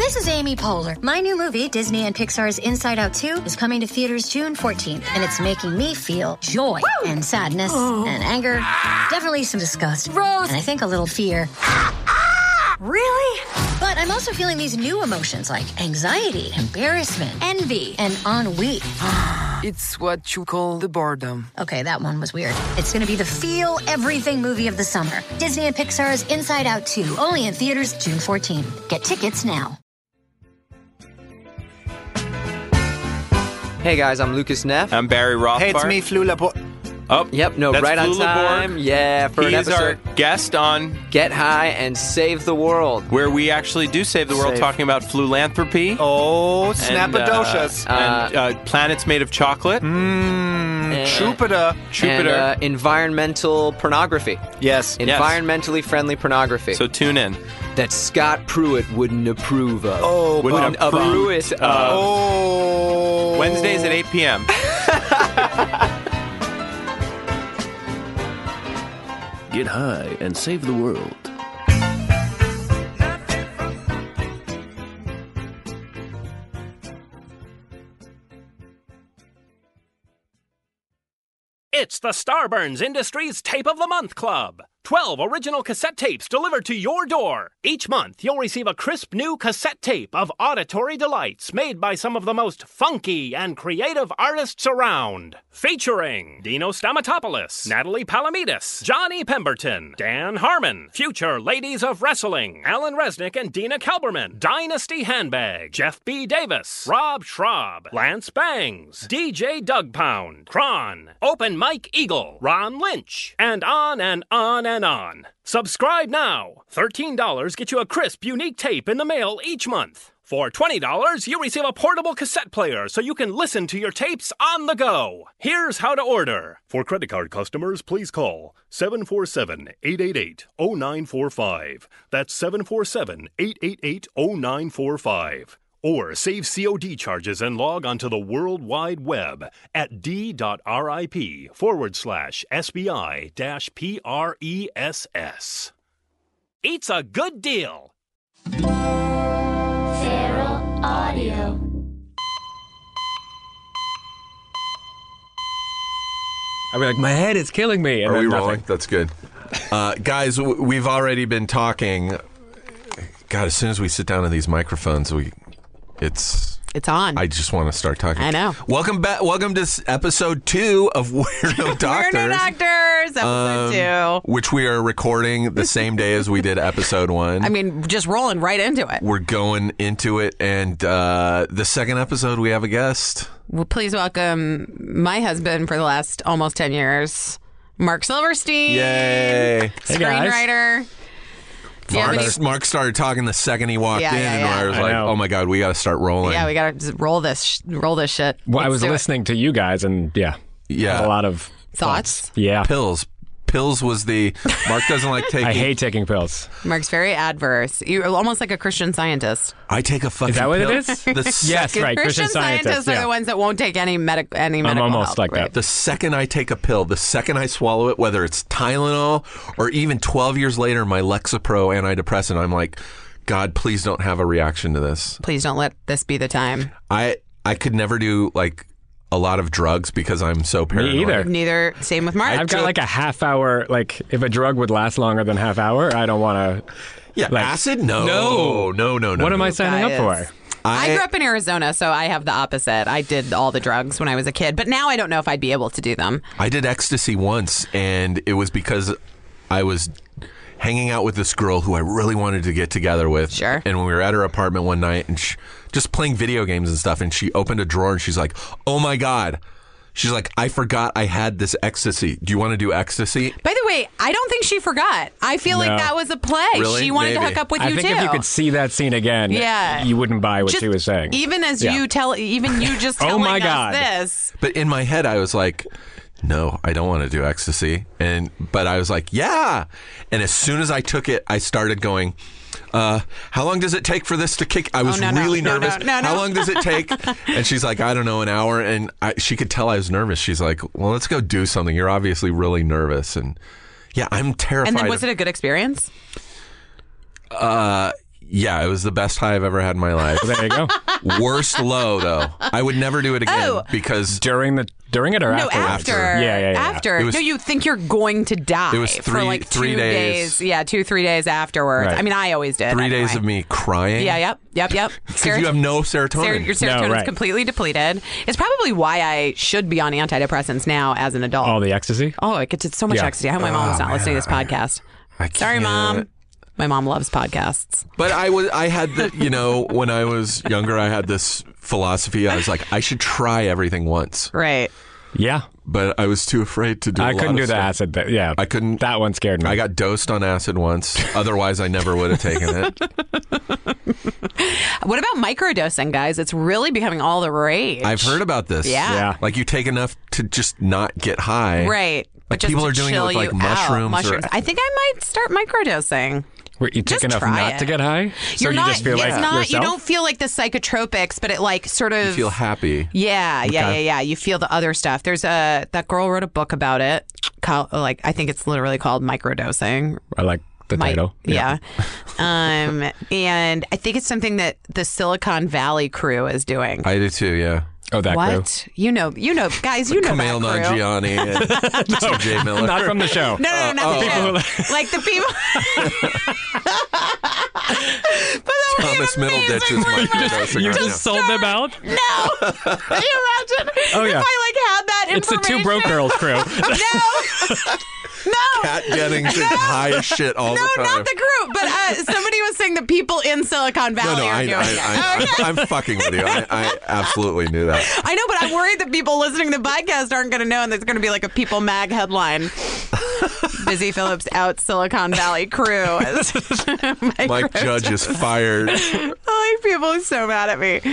This is Amy Poehler. My new movie, Disney and Pixar's Inside Out 2, is coming to theaters June 14th, and it's making me feel joy and sadness and anger, definitely some disgust, and I think a little fear. Really? But I'm also feeling these new emotions like anxiety, embarrassment, envy, and ennui. It's what you call the boredom. Okay, that one was weird. It's going to be the feel everything movie of the summer. Disney and Pixar's Inside Out 2, only in theaters June 14th. Get tickets now. Hey guys, I'm Lucas Neff. I'm Barry Rothbard. Hey, it's me, Flou Laporte. Oh, Yep, no, that's right on Flou time. Laborg. Yeah, for an He's our episode. guest on Get High and Save the World. where we actually do save the world, Save. talking about philanthropy. Oh, snapadoshas. And planets made of chocolate. Jupiter. And environmental pornography. Yes. Environmentally friendly pornography. So tune in. that Scott Pruitt wouldn't approve of. Oh, Wouldn't Wouldn't approve approve of. Oh. Wednesdays at 8 p.m. Get high and save the world. It's the Starburns Industries Tape of the Month Club. 12 original cassette tapes delivered to your door. Each month, you'll receive a crisp new cassette tape of auditory delights made by some of the most funky and creative artists around. Featuring Dino Stamatopoulos, Natalie Palamides, Johnny Pemberton, Dan Harmon, future Ladies of Wrestling, Alan Resnick and Dina Kelberman, Dynasty Handbag, Jeff B. Davis, Rob Schraub, Lance Bangs, DJ Doug Pound, Kron, Open Mike Eagle, Ron Lynch, and on and on and on. Subscribe now. $13 gets you a crisp, unique tape in the mail each month. For $20, you receive a portable cassette player so you can listen to your tapes on the go. Here's how to order. For credit card customers, please call 747-888-0945. That's 747-888-0945. Or save COD charges and log onto the World Wide Web at d.rip/SBI-PRESS. It's a good deal. Feral Audio. I'd be like, my head is killing me. And Are then we nothing. rolling? That's good. Guys, we've already been talking. God, as soon as we sit down to these microphones, it's on. I just want to start talking. I know. Welcome back. Welcome to episode 2 of Weirdo Doctors. Weirdo Doctors, episode 2. Which we are recording the same day as we did episode 1. I mean, just rolling right into it. We're going into it, and the second episode, we have a guest. Well, please welcome my husband for the last almost 10 years, Mark Silverstein. Yay. Hey, guys. Screenwriter. Mark started talking the second he walked in, and I was I like, know. "Oh my god, we got to start rolling." Yeah, we got to roll this shit. Well, I Let's was do it. listening to you guys, and Yeah. a lot of Thoughts? Yeah. Pills was the Mark doesn't like taking. I hate taking pills. Mark's very adverse. You're almost like a Christian Scientist. I take a fucking. Is that what pill. it is? The Yes, second, right. Christian scientists are yeah. the ones that won't take any medical I'm almost help, like right? that. The second I take a pill, the second I swallow it, whether it's Tylenol or even 12 years later, my Lexapro antidepressant, I'm like, God, please don't have a reaction to this. Please don't let this be the time. I could never do like a lot of drugs because I'm so paranoid. either. Neither. Same with Mark. I've got like a half hour, like if a drug would last longer than half hour, I don't want to. Yeah, like, acid? No. What am I signing up for? I grew up in Arizona, so I have the opposite. I did all the drugs when I was a kid, but now I don't know if I'd be able to do them. I did ecstasy once, and it was because I was hanging out with this girl who I really wanted to get together with. Sure. And when we were at her apartment one night and just playing video games and stuff, and she opened a drawer and she's like, oh my God. She's like, I forgot I had this ecstasy. Do you want to do ecstasy? By the way, I don't think she forgot. I feel like No. that was a play. Really? She wanted to Maybe. hook up with I you think too. if you could see that scene again, Yeah. you wouldn't buy what Just she was saying. Even as Yeah. you just Oh telling my us God. this. But in my head, I was like, no, I don't want to do ecstasy. But I was like, yeah. And as soon as I took it, I started going, how long does it take for this to kick? I was really nervous. No. How long does it take? And she's like, I don't know, an hour. And she could tell I was nervous. She's like, well, let's go do something. You're obviously really nervous. And yeah, I'm terrified. And then was it a good experience? Yeah, it was the best high I've ever had in my life. There you go. Worst low, though. I would never do it again because During it or No, after? after. Yeah. After. It was- No, you think you're going to die. It was for like 3 2 days. Yeah, 2-3 days afterwards. Right. I mean, I always did. 3 days anyway. of me crying. Yeah, yep. Because you have no serotonin. Your serotonin's right. completely depleted. It's probably why I should be on antidepressants now as an adult. All the ecstasy? Oh, I get to so much Yeah. ecstasy. I hope my mom's not listening to this podcast. Sorry, can't. Mom. My mom loves podcasts. But I had the, when I was younger, I had this philosophy. I was like, I should try everything once. Right. Yeah. But I was too afraid to do I a lot couldn't of do the stuff. acid. Yeah. I couldn't. That one scared me. I got dosed on acid once. Otherwise, I never would have taken it. What about microdosing, guys? It's really becoming all the rage. I've heard about this. Yeah. Like you take enough to just not get high. Right. Like But just people to are doing it chill with like you out. mushrooms. I think I might start microdosing. Were you took Just enough try not it. to get high? So You're you not. just feel like it's not. yourself? You don't feel like the psychotropics, but it like sort of. You feel happy. Yeah. You feel the other stuff. There's that girl wrote a book about it. Like I think it's literally called Microdosing. I like the title. Yeah. And I think it's something that the Silicon Valley crew is doing. I do too. Yeah. Oh, that what? crew? You know, guys, you know Kumail that crew. Nanjiani and TJ Miller. Not from the show. No, not the show. Like the people. Thomas Middleditch is microdosing You right just now. sold them out? No. Can you imagine? Oh, yeah. If I had that It's the information. Two Broke Girls crew. No. Kat Jennings is high as shit all the No, time. not the group, but somebody was saying that people in Silicon Valley No, are doing it. I'm fucking with you. I absolutely knew that. I know, but I'm worried that people listening to the podcast aren't going to know, and there's going to be like a People Mag headline. Busy Phillips out Silicon Valley crew. Mike Judge is fired. Oh, people are so mad at me.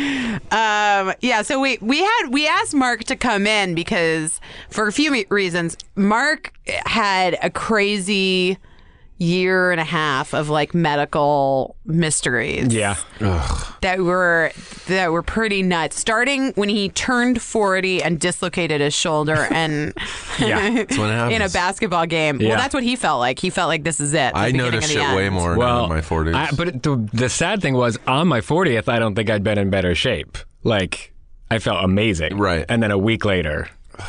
So we asked Mark to come in because for a few reasons. Mark had a crazy year and a half of like medical mysteries. Yeah. That were pretty nuts. Starting when he turned 40 and dislocated his shoulder and That's what happens. in a basketball game. Yeah. Well, that's what he felt like. He felt like this is it. I the beginning noticed of the it way end. more now in my 40s. But the sad thing was, on my 40th, I don't think I'd been in better shape. Like, I felt amazing. Right. And then a week later.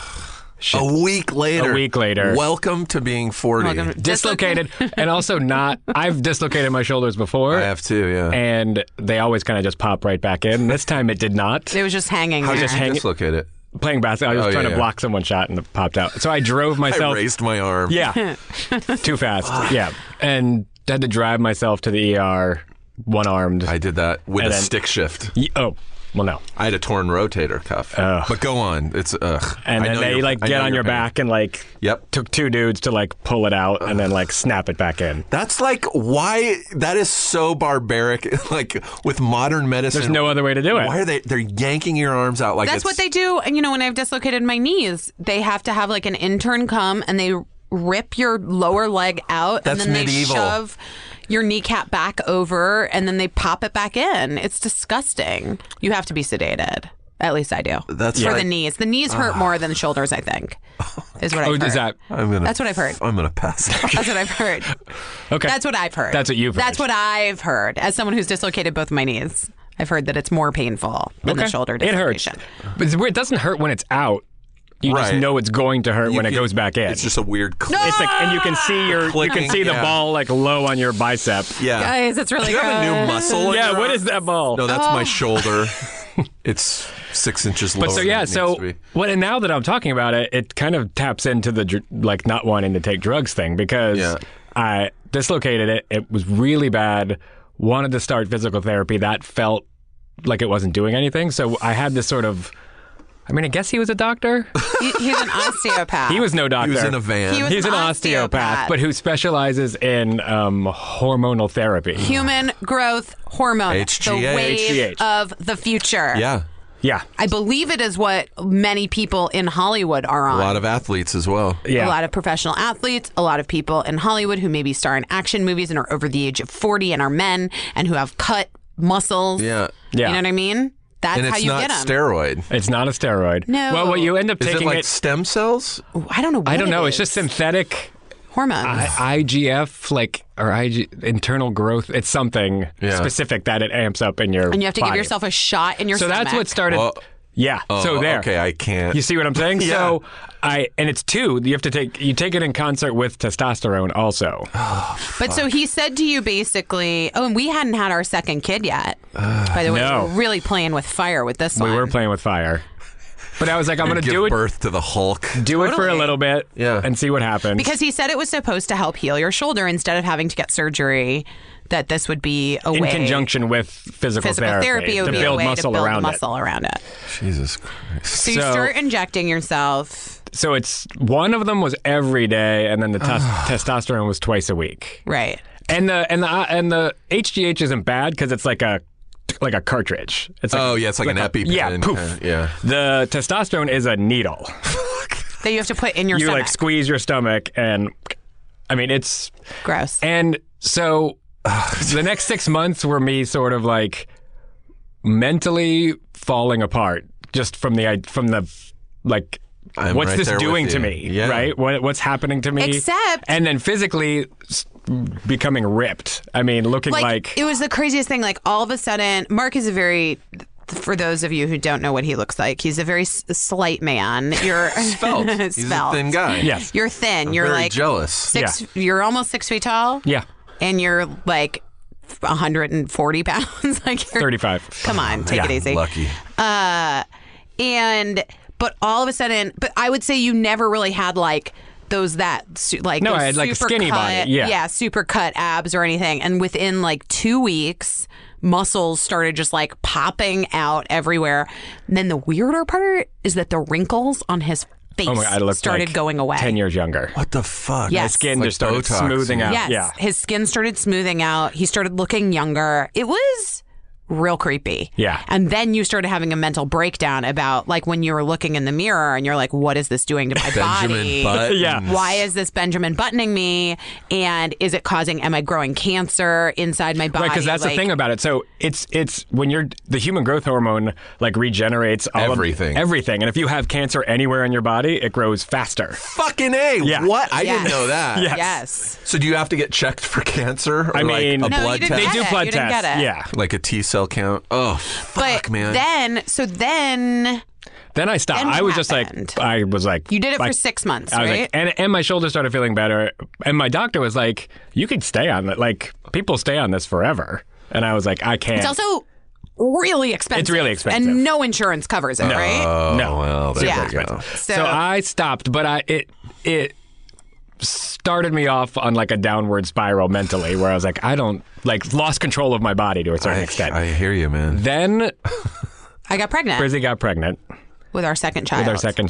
A week later. Welcome to being 40. Dislocated. And also I've dislocated my shoulders before. I have too, yeah. And they always kind of just pop right back in. This time it did not. It was just hanging How there. did you dislocate it? Playing basketball. I was trying to yeah. block someone's shot and it popped out. So I drove myself. I raised my arm. Yeah. Too fast. Yeah. And had to drive myself to the ER one-armed. I did that with And a then- stick shift. Oh. Well, no. I had a torn rotator cuff. But go on. It's And then they get on your back and Yep. took 2 dudes to pull it out and then snap it back in. That's why that is so barbaric. With modern medicine, There's no other way to do it. Why are they're yanking your arms out like That's it's, what they do. And, when I've dislocated my knees, they have to have an intern come and they rip your lower leg out That's and then medieval. they shove your kneecap back over and then they pop it back in. It's disgusting. You have to be sedated. At least I do. That's for right. the knees. The knees hurt more than the shoulders, I think. Is what I've heard. Is that? That's what I've heard. I'm gonna pass out. That's what I've heard. Okay. That's what I've heard. That's what you've heard. That's what I've heard. As someone who's dislocated both of my knees, I've heard that it's more painful than the shoulder It hurts. dislocation. But it's weird. It doesn't hurt when it's out. You just Right. know it's going to hurt when it goes back in. It's just a weird click. It's and you can see you Clicking, can see the yeah. ball low on your bicep. Yeah. Guys, it's really Do you have a new good. muscle? in Yeah, your what arm? is that ball? No, that's my shoulder. It's 6 inches lower. But than it needs to be. and now that I'm talking about it, it kind of taps into the not wanting to take drugs thing because I dislocated it. It was really bad. Wanted to start physical therapy. That felt like it wasn't doing anything. So I had this sort of. I guess he was a doctor. He's an osteopath. He was no doctor. He was in a van. He's an osteopath, but who specializes in hormonal therapy. Human growth hormone. HGH. The wave HGH. of the future. Yeah. Yeah. I believe it is what many people in Hollywood are on. A lot of athletes as well. Yeah. A lot of professional athletes, a lot of people in Hollywood who maybe star in action movies and are over the age of 40 and are men and who have cut muscles. Yeah. Yeah. You know what I mean? That's And how it's you not get them. steroid. It's not a steroid. No. Well, what you end up Is taking it like stem cells? I don't know what I don't it know. is. It's just synthetic hormones. IGF, or internal growth. It's something specific that it amps up in your and you have to body. give yourself a shot in your So stomach. that's what started. So there. Okay, I can't. You see what I'm saying? Yeah. So and it's 2. You have to take it in concert with testosterone also. But so he said to you basically, and we hadn't had our second kid yet. By the way, No. we're really playing with fire with this one. We were playing with fire. But I was like, I'm going to give do it. birth to the Hulk. Do it for a little bit Yeah. and see what happens. Because he said it was supposed to help heal your shoulder instead of having to get surgery, that this would be a in way. conjunction with physical therapy would to be build a way muscle to build around muscle around it. Jesus Christ. So you start injecting yourself. So it's one of them was every day, and then the testosterone was twice a week. Right. And the HGH isn't bad because it's like a cartridge. It's like, it's like an EpiPen. Yeah, poof. Yeah. The testosterone is a needle. That you have to put in your you stomach. like squeeze your stomach, and I mean it's gross. And so the next 6 months were me sort of like mentally falling apart just from the like. I'm What's right this there doing with to you. me? Yeah. Right? What's happening to me? Except- and then physically becoming ripped. I mean, looking like it was the craziest thing. Like all of a sudden, Mark is a very. For those of you who don't know what he looks like, he's a very slight man. You're Svelte. He's a thin guy. Yes. You're thin. I'm you're very like jealous. You're almost 6 feet tall. Yeah. And you're like 140 pounds. Like you're, 35. Come on, take it easy. Lucky. But all of a sudden, but I would say you never really had like those No, I had like a super skinny cut, body. Yeah. super cut abs or anything. And within like 2 weeks, muscles started just like popping out everywhere. And then the weirder part is that the wrinkles on his face Oh my God, I looked started like going away. 10 years younger. What the fuck? Yes. My skin Like just started Botox. smoothing out. Yes, Yeah. his skin started smoothing out. He started looking younger. It was real creepy. Yeah. And then you started having a mental breakdown about like when you were looking in the mirror and you're like, what is this doing to my body? Benjamin Button. Yeah. Why is this Benjamin buttoning me? And is it am I growing cancer inside my body? Right, because that's the thing about it. So it's when the human growth hormone like regenerates Everything. everything, and if you have cancer anywhere in your body, it grows faster. Fucking A. Yeah. What? I Yes. didn't know that. Yes. Yes. So do you have to get checked for cancer? Or I mean, like a No, you blood didn't test? They do it. blood You didn't tests. get it. Yeah. Like a T cell count? Oh, fuck, But man. Then I stopped. Then what I was just happened? like, I was like, You did it for like, 6 months, I was right? like, and my shoulder started feeling better, and my doctor was like, you could stay on it. Like people stay on this forever, and I was like, I can't. It's also really expensive. It's really expensive. And no insurance covers it, right? Oh, No. well, there Yeah. you go. So I stopped, but it started me off on like a downward spiral mentally, where I was like, I don't lost control of my body to a certain extent. I hear you, man. Then I got pregnant Brizzy got pregnant with our second child.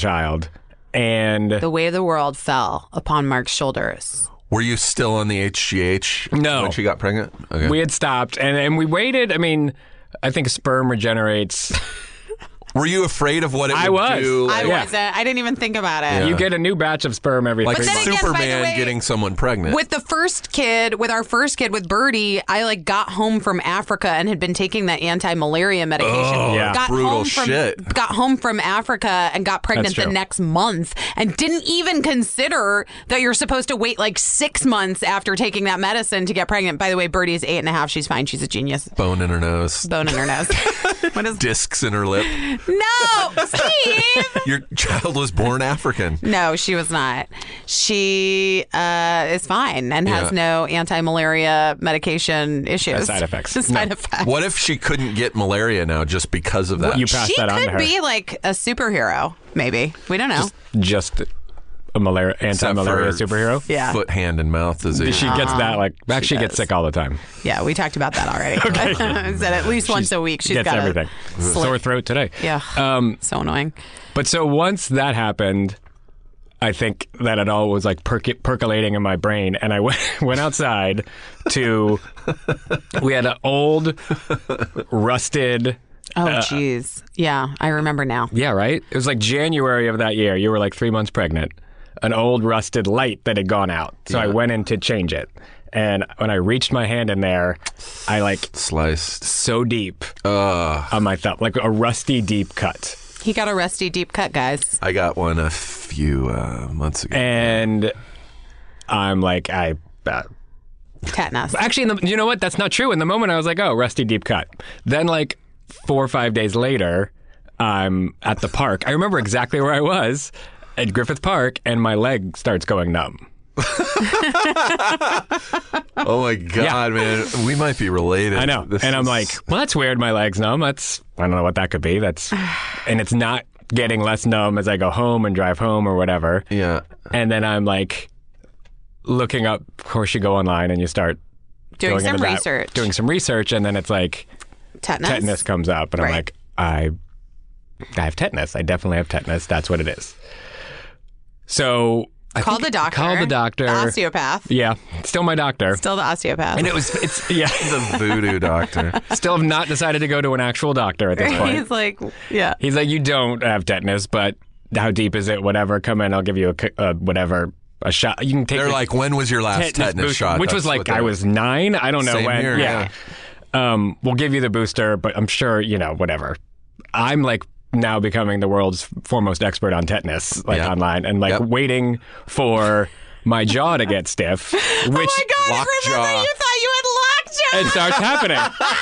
and The weight of the world fell upon Mark's shoulders. Were you still on the HGH No. when she got pregnant? Okay. we had stopped, and we waited. I mean, I think sperm regenerates. Were you afraid of what it would I was. do? I Yeah. wasn't. I didn't even think about it. Yeah. You get a new batch of sperm every Like 3 then months. again, by the Superman way, getting someone pregnant. With our first kid, with Birdie, I like got home from Africa and had been taking that anti-malaria medication. Oh, yeah. Got brutal home from, shit. Got home from Africa and got pregnant That's the true. next month and didn't even consider that you're supposed to wait like 6 months after taking that medicine to get pregnant. By the way, Birdie is 8.5. She's fine. She's a genius. Bone in her nose. Bone in her nose. What is Discs in her lip. No, Steve. Your child was born African. No, she was not. She is fine and has no anti-malaria medication issues. Side effects. Side effects. What if she couldn't get malaria now just because of that? You pass She that on to could her. be like a superhero, maybe. We don't know. Just a anti-malaria Except for superhero. Yeah. Foot, hand, and mouth disease. She gets that she gets does. sick all the time. Yeah, we talked about that already. I said at least once a week she's Gets got everything. Sore throat today. Yeah. So annoying. But so once that happened, I think that it all was like percolating in my brain, and I went outside to. We had an old, rusted. Oh, jeez. Yeah, I remember now. Yeah, right. It was like January of that year. You were like 3 months pregnant. An old rusted light that had gone out, so I went in to change it. And when I reached my hand in there, I like sliced so deep on my thumb, like a rusty deep cut. He got a rusty deep cut, guys. I got one a few months ago. And I'm like, Tetanus. actually, you know what? That's not true. In the moment, I was like, oh, rusty deep cut. Then, like 4 or 5 days later, I'm at the park. I remember exactly where I was at Griffith Park, and my leg starts going numb. Oh my God, man. We might be related. I know. I'm like, well, that's weird. My leg's numb. I don't know what that could be. And it's not getting less numb as I go home and drive home or whatever. Yeah. And then I'm like looking up, of course you go online and you start Doing going some into that, research. doing some research, and then it's like tetanus comes up, and I'm like, I have tetanus. I definitely have tetanus. That's what it is. So Call the doctor. Call the doctor. The osteopath. Yeah, still my doctor. Still the osteopath. And it's yeah, the voodoo doctor. Still have not decided to go to an actual doctor at this point. He's like, yeah. He's like, you don't have tetanus, but how deep is it? Whatever. Come in. I'll give you a shot. You can take. They're like, when was your last tetanus shot? Which was like I was 9. I don't know Same when. Here, yeah. We'll give you the booster, but I'm sure whatever. I'm like now becoming the world's foremost expert on tetanus, online, and waiting for my jaw to get stiff. Which, oh my God! Remember, you thought you had lockjaw. It starts happening.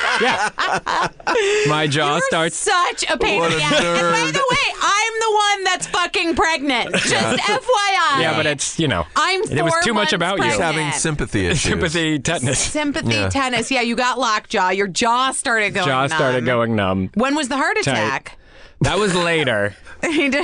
Yeah, my jaw starts. Such a pain in the ass. And by the way, I'm the one that's fucking pregnant. Just FYI. Yeah, but it's I'm 4 it was too much about pregnant. you. He's having sympathy issues. Sympathy tetanus. Sympathy tetanus. Yeah, you got lockjaw. Your jaw started going numb. Started going numb. When was the heart attack? That was later. He did.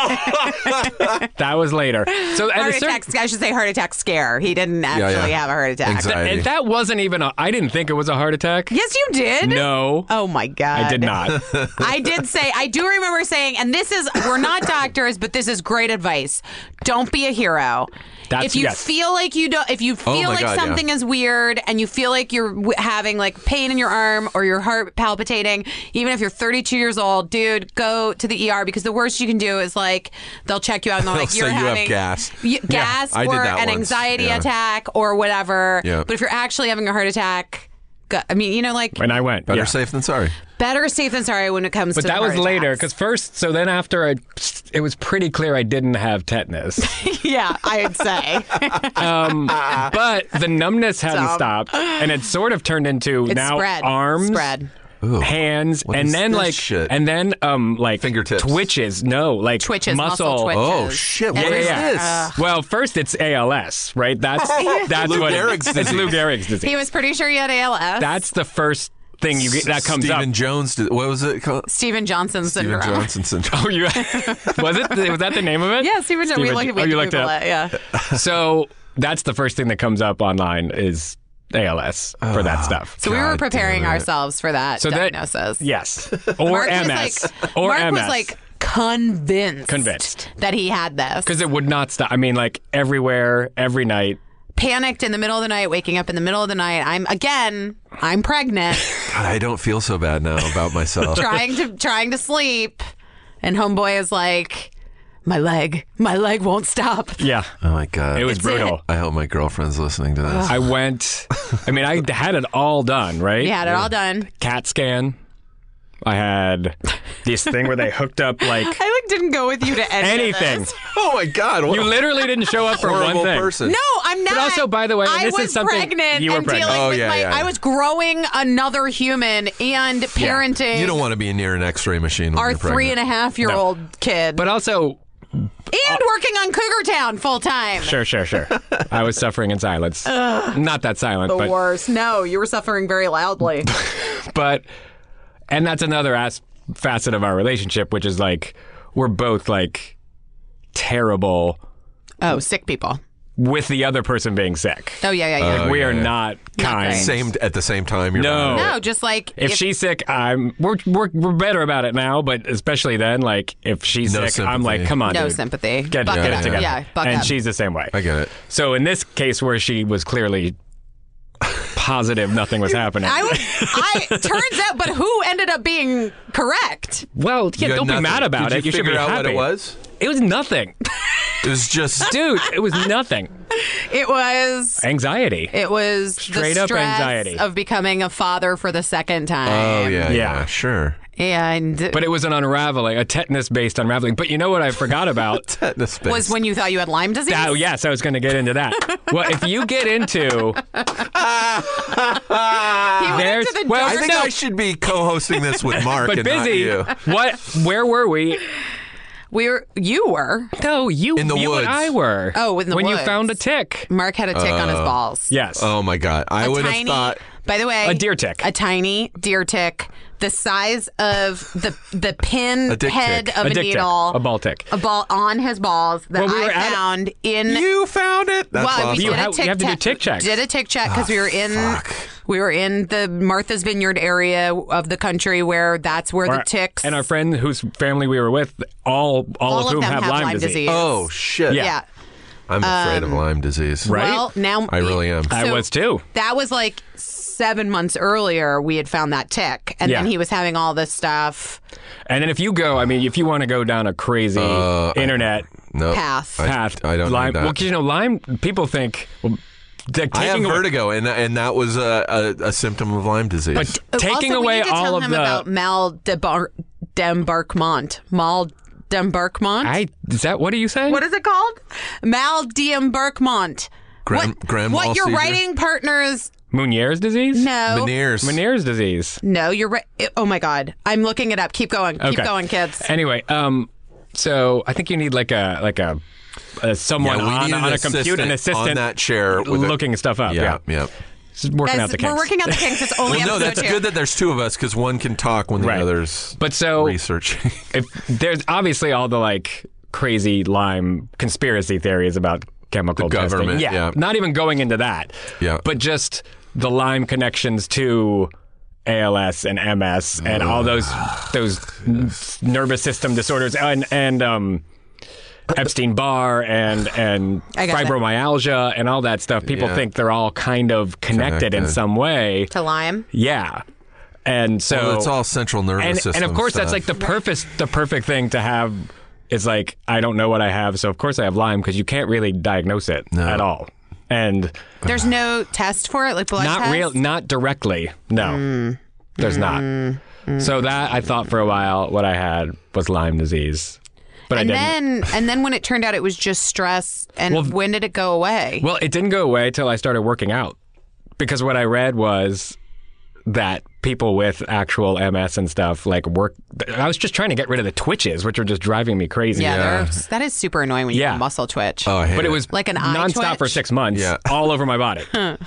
That was later. So heart attack. I should say heart attack scare. He didn't actually have a heart attack. Anxiety. And that wasn't even I didn't think it was a heart attack. Yes, you did. No. Oh my God. I did not. I do remember saying, and we're not doctors, but this is great advice. Don't be a hero. If you feel like something is weird and you feel like you're having like pain in your arm or your heart palpitating, even if you're 32 years old, dude, go to the ER, because the worst you can do is like they'll check you out and they're like, you're having gas. Gas I did or that an once. anxiety attack or whatever. Yeah. But if you're actually having a heart attack, when I went, better safe than sorry. Better safe than sorry when it comes to But that was heart later, attacks. because then after it was pretty clear I didn't have tetanus. Yeah, I'd say. But the numbness hadn't stopped, and it sort of turned into arms, hands, What is this shit? and then fingertips, twitches. No, like twitches, muscle twitches. Oh shit! What is this? Well, first it's ALS, right? That's Lou what Gehrig's it's disease. Lou Gehrig's disease. He was pretty sure he had ALS. That's the first thing that comes up. Stephen Jones. What was it called? Stephen Johnson syndrome. Stephen Johnson syndrome. Oh, was that the name of it? Yeah, Stephen Johnson. We looked it up. it. Yeah. So that's the first thing that comes up online is ALS for that stuff. So we were preparing ourselves for that diagnosis. Yes. Or Mark MS. Mark MS. was like convinced that he had this. Because it would not stop. I mean, like everywhere, every night. Panicked in the middle of the night, waking up in the middle of the night. I'm pregnant. God, I don't feel so bad now about myself. trying to sleep, and homeboy is like, my leg won't stop. Yeah. Oh my God. It was brutal. I hope my girlfriend's listening to this. I had it all done, right? You had it all done. CAT scan. I had this thing where they hooked up I didn't go with you to anything. Oh my God! You literally didn't show up for one thing. Person. No, I'm not. But also, by the way, I this was is something pregnant you were and pregnant. dealing with I was growing another human and parenting. You don't want to be near an X-ray machine. When our you're pregnant. 3.5-year-old kid, But also, and working on Cougar Town full time. sure. I was suffering in silence. Not that silent, The but worst. No, you were suffering very loudly. and that's another facet of our relationship, which is like we're both like terrible. Oh, sick people. With the other person being sick. Oh yeah. We are not kind. great. At the same time. You're No. No, just like If she's sick, we're better about it now, but especially then, like if she's No sick, sympathy. I'm like, come on, no dude. sympathy. Get Buck it up. together. Yeah, buck and up. she's the same way. I get it. So in this case where she was clearly positive nothing was happening. Turns out, but who ended up being correct? Well, You had don't be nothing. mad about Did it. you should be figure out happy. what it was? It was nothing. It was just... Dude, it was nothing. It was anxiety. It was straight the up stress anxiety of becoming a father for the second time. Oh, yeah, sure. But it was an unraveling, a tetanus-based unraveling. But you know what I forgot about? Tetanus-based. Was when you thought you had Lyme disease? Oh, yes, I was going to get into that. Well, if you get into... I think I should be co-hosting this with Mark but and busy, not you. Where were we? You were. No, you in the you woods. And I were. Oh, in the when woods. you found a tick. Mark had a tick on his balls. Yes. Oh my God. I would have thought. By the way, a deer tick. A tiny deer tick, the size of the pin head tick. of a needle. Tick. A ball tick. A ball on his balls that I found in. You found it. That's well, awesome. we did a you have to do tick checks. Did a tick check because we were in. We were in the Martha's Vineyard area of the country where that's where the ticks. And our friend whose family we were with, all of whom them have Lyme disease. Oh, shit. Yeah. I'm afraid of Lyme disease. Right? Well, now I really am. I was too. That was like 7 months earlier we had found that tick. And then he was having all this stuff. And then if you want to go down a crazy internet path. I don't Lyme, need that. Well, Lyme, people think... I have vertigo, and that was a symptom of Lyme disease. But taking also, away we need to all tell of him the... about Mal d'Embarquement. Is that, what are you saying? What is it called? Mal d'Embarquement. Grand what mal your seizure? writing partners... Meniere's disease? No. Meniere's disease. No, you're right. Oh, my God. I'm looking it up. Keep going. Keep going, kids. Anyway, so I think you need like a someone on a computer, an assistant on that chair with looking stuff up. Yeah. Just working out the kinks. We're working out the kinks. It's only no, that's 2. good that there's two of us because one can talk when the other's researching. There's obviously all the like crazy Lyme conspiracy theories about chemical the testing. government. Yeah, not even going into that. Yeah, but just the Lyme connections to ALS and MS and all those nervous system disorders and Epstein-Barr and fibromyalgia and all that stuff. People think they're all kind of connected in some way. To Lyme? Yeah. And so it's all central nervous system and of course stuff. that's like the perfect thing to have is like I don't know what I have, so of course I have Lyme because you can't really diagnose it at all. And there's no test for it, like blood test? Not directly. No. There's not. So that I thought for a while what I had was Lyme disease. But I didn't. And then when it turned out it was just stress, and when did it go away? Well, it didn't go away till I started working out. Because what I read was that people with actual MS and stuff like work. I was just trying to get rid of the twitches, which are just driving me crazy. Yeah. That is super annoying when you have muscle twitch. Oh, I hate but it was like an eye nonstop twitch? for 6 months, all over my body.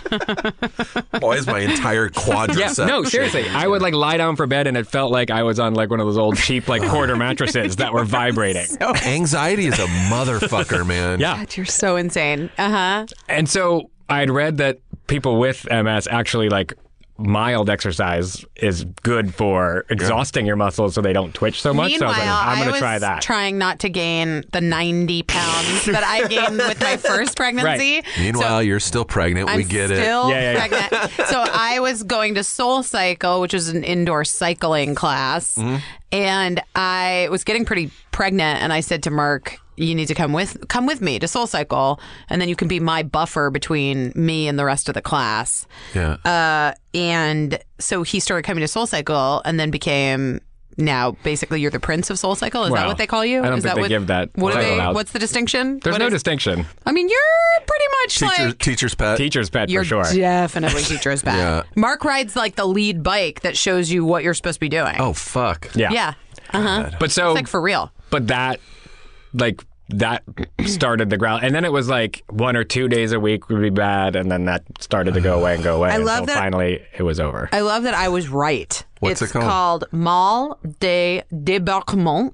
Why is my entire quadricep? Yeah, no, seriously. I would like lie down for bed and it felt like I was on like one of those old cheap like quarter mattresses that were vibrating. Anxiety is a motherfucker, man. Yeah. God, you're so insane. Uh-huh. And so I'd read that people with MS actually like mild exercise is good for exhausting your muscles so they don't twitch so much. Meanwhile, so I was like, I'm going to try that. Trying not to gain the 90 pounds that I gained with my first pregnancy. Right. Meanwhile, you're still pregnant. I'm we get still it. pregnant. So I was going to Soul Cycle, which is an indoor cycling class, and I was getting pretty pregnant. And I said to Mark, "You need to come with me to Soul Cycle, and then you can be my buffer between me and the rest of the class." Yeah. And so he started coming to Soul Cycle, and then became. Now, basically, you're the prince of Soul Cycle. Is that what they call you? I don't Is think that they give that title out. What's the distinction? There's no distinction. I mean, you're pretty much like teacher's pet. Teacher's pet you're for sure. Definitely teacher's pet. Yeah. Mark rides like the lead bike that shows you what you're supposed to be doing. Oh fuck. Yeah. Yeah. But so It's like for real. But that started the ground, and then it was like 1 or 2 days a week would be bad, and then that started to go away and go away. I love until that- finally it was over. I love that I was right. What's it's it called? Mal de Débarquement,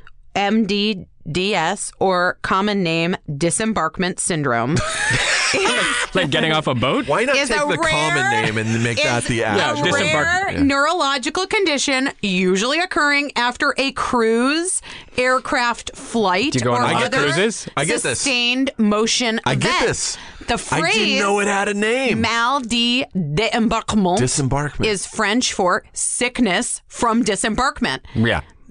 MDDS, or common name Disembarkment Syndrome. Like getting off a boat? Why not Is take a the common rare- name and make that the actual? A rare neurological condition usually occurring after a cruise, aircraft flight, Do you go on or a lot of other cruises? I get this. sustained motion I get event. this. The phrase I didn't know it had a name. Mal d'embarquement Disembarkment. is French for sickness from disembarkment. Yeah.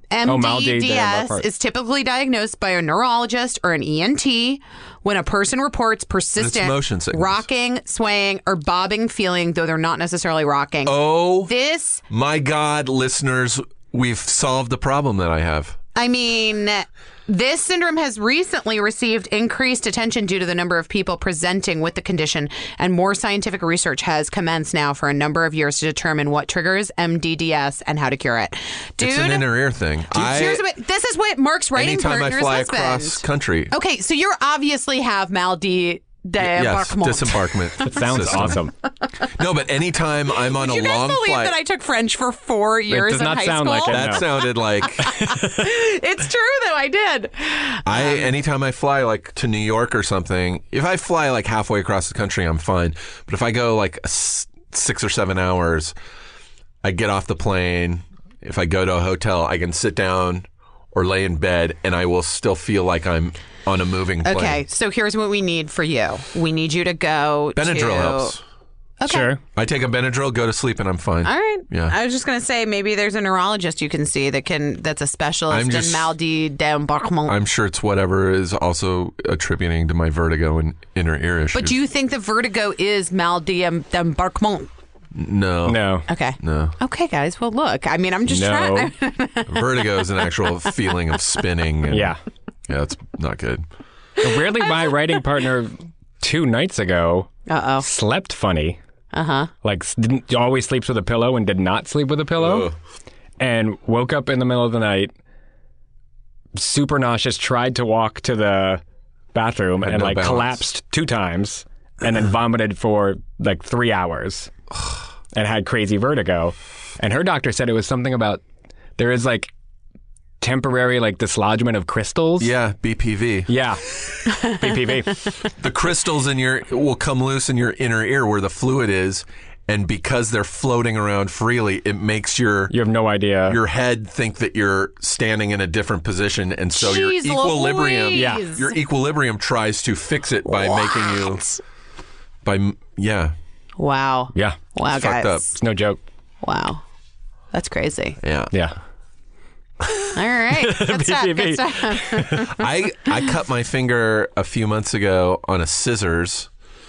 MDDS is typically diagnosed by a neurologist or an ENT when a person reports persistent motion sickness. rocking, swaying, or bobbing feeling, though they're not necessarily rocking. Oh, this, my God, listeners, we've solved the problem that I have. I mean, this syndrome has recently received increased attention due to the number of people presenting with the condition, and more scientific research has commenced now for a number of years to determine what triggers MDDS and how to cure it. Dude, It's an inner ear thing. this is what Mark's writing Anytime partner's I fly husband. across country. Okay, so you obviously have disembarkement. Disembarkment. That sounds system. awesome. No, but anytime I'm on Did a you guys long believe flight. that I took French for 4 years does in not high sound school? like it. That No. sounded like It's true, though. I did. anytime I fly like to New York or something, if I fly like halfway across the country, I'm fine. But if I go like 6 or 7 hours, I get off the plane. If I go to a hotel, I can sit down or lay in bed, and I will still feel like I'm on a moving plane. Okay, so here's what we need for you. We need you to go Benadryl helps. Okay. Sure. I take a Benadryl, go to sleep, and I'm fine. All right. Yeah. I was just going to say maybe there's a neurologist you can see that's a specialist in d'embarquement. I'm sure it's whatever is also attributing to my vertigo and inner ear issues. But do you think the vertigo is d'embarquement? No. Okay. No. Okay, guys. Well, look. I mean, I'm just trying. Vertigo is an actual feeling of spinning. And, Yeah. Yeah, it's not good. Weirdly, my writing partner 2 nights ago slept funny. Like always sleeps with a pillow and did not sleep with a pillow. And woke up in the middle of the night, super nauseous, tried to walk to the bathroom and no like balance. collapsed 2 times and then vomited for like 3 hours and had crazy vertigo. And her doctor said it was something about there is like temporary like dislodgement of crystals. Yeah, BPV. Yeah. BPV. The crystals will come loose in your inner ear where the fluid is, and because they're floating around freely, it makes You have no idea. your head think that you're standing in a different position, and so your Jeez equilibrium Louise. your equilibrium tries to fix it by making you Wow. Yeah. Wow, It's fucked guys. up. It's no joke. Wow. That's crazy. yeah. Yeah. All right. Good stuff. Good stuff. I cut my finger a few months ago on a scissors,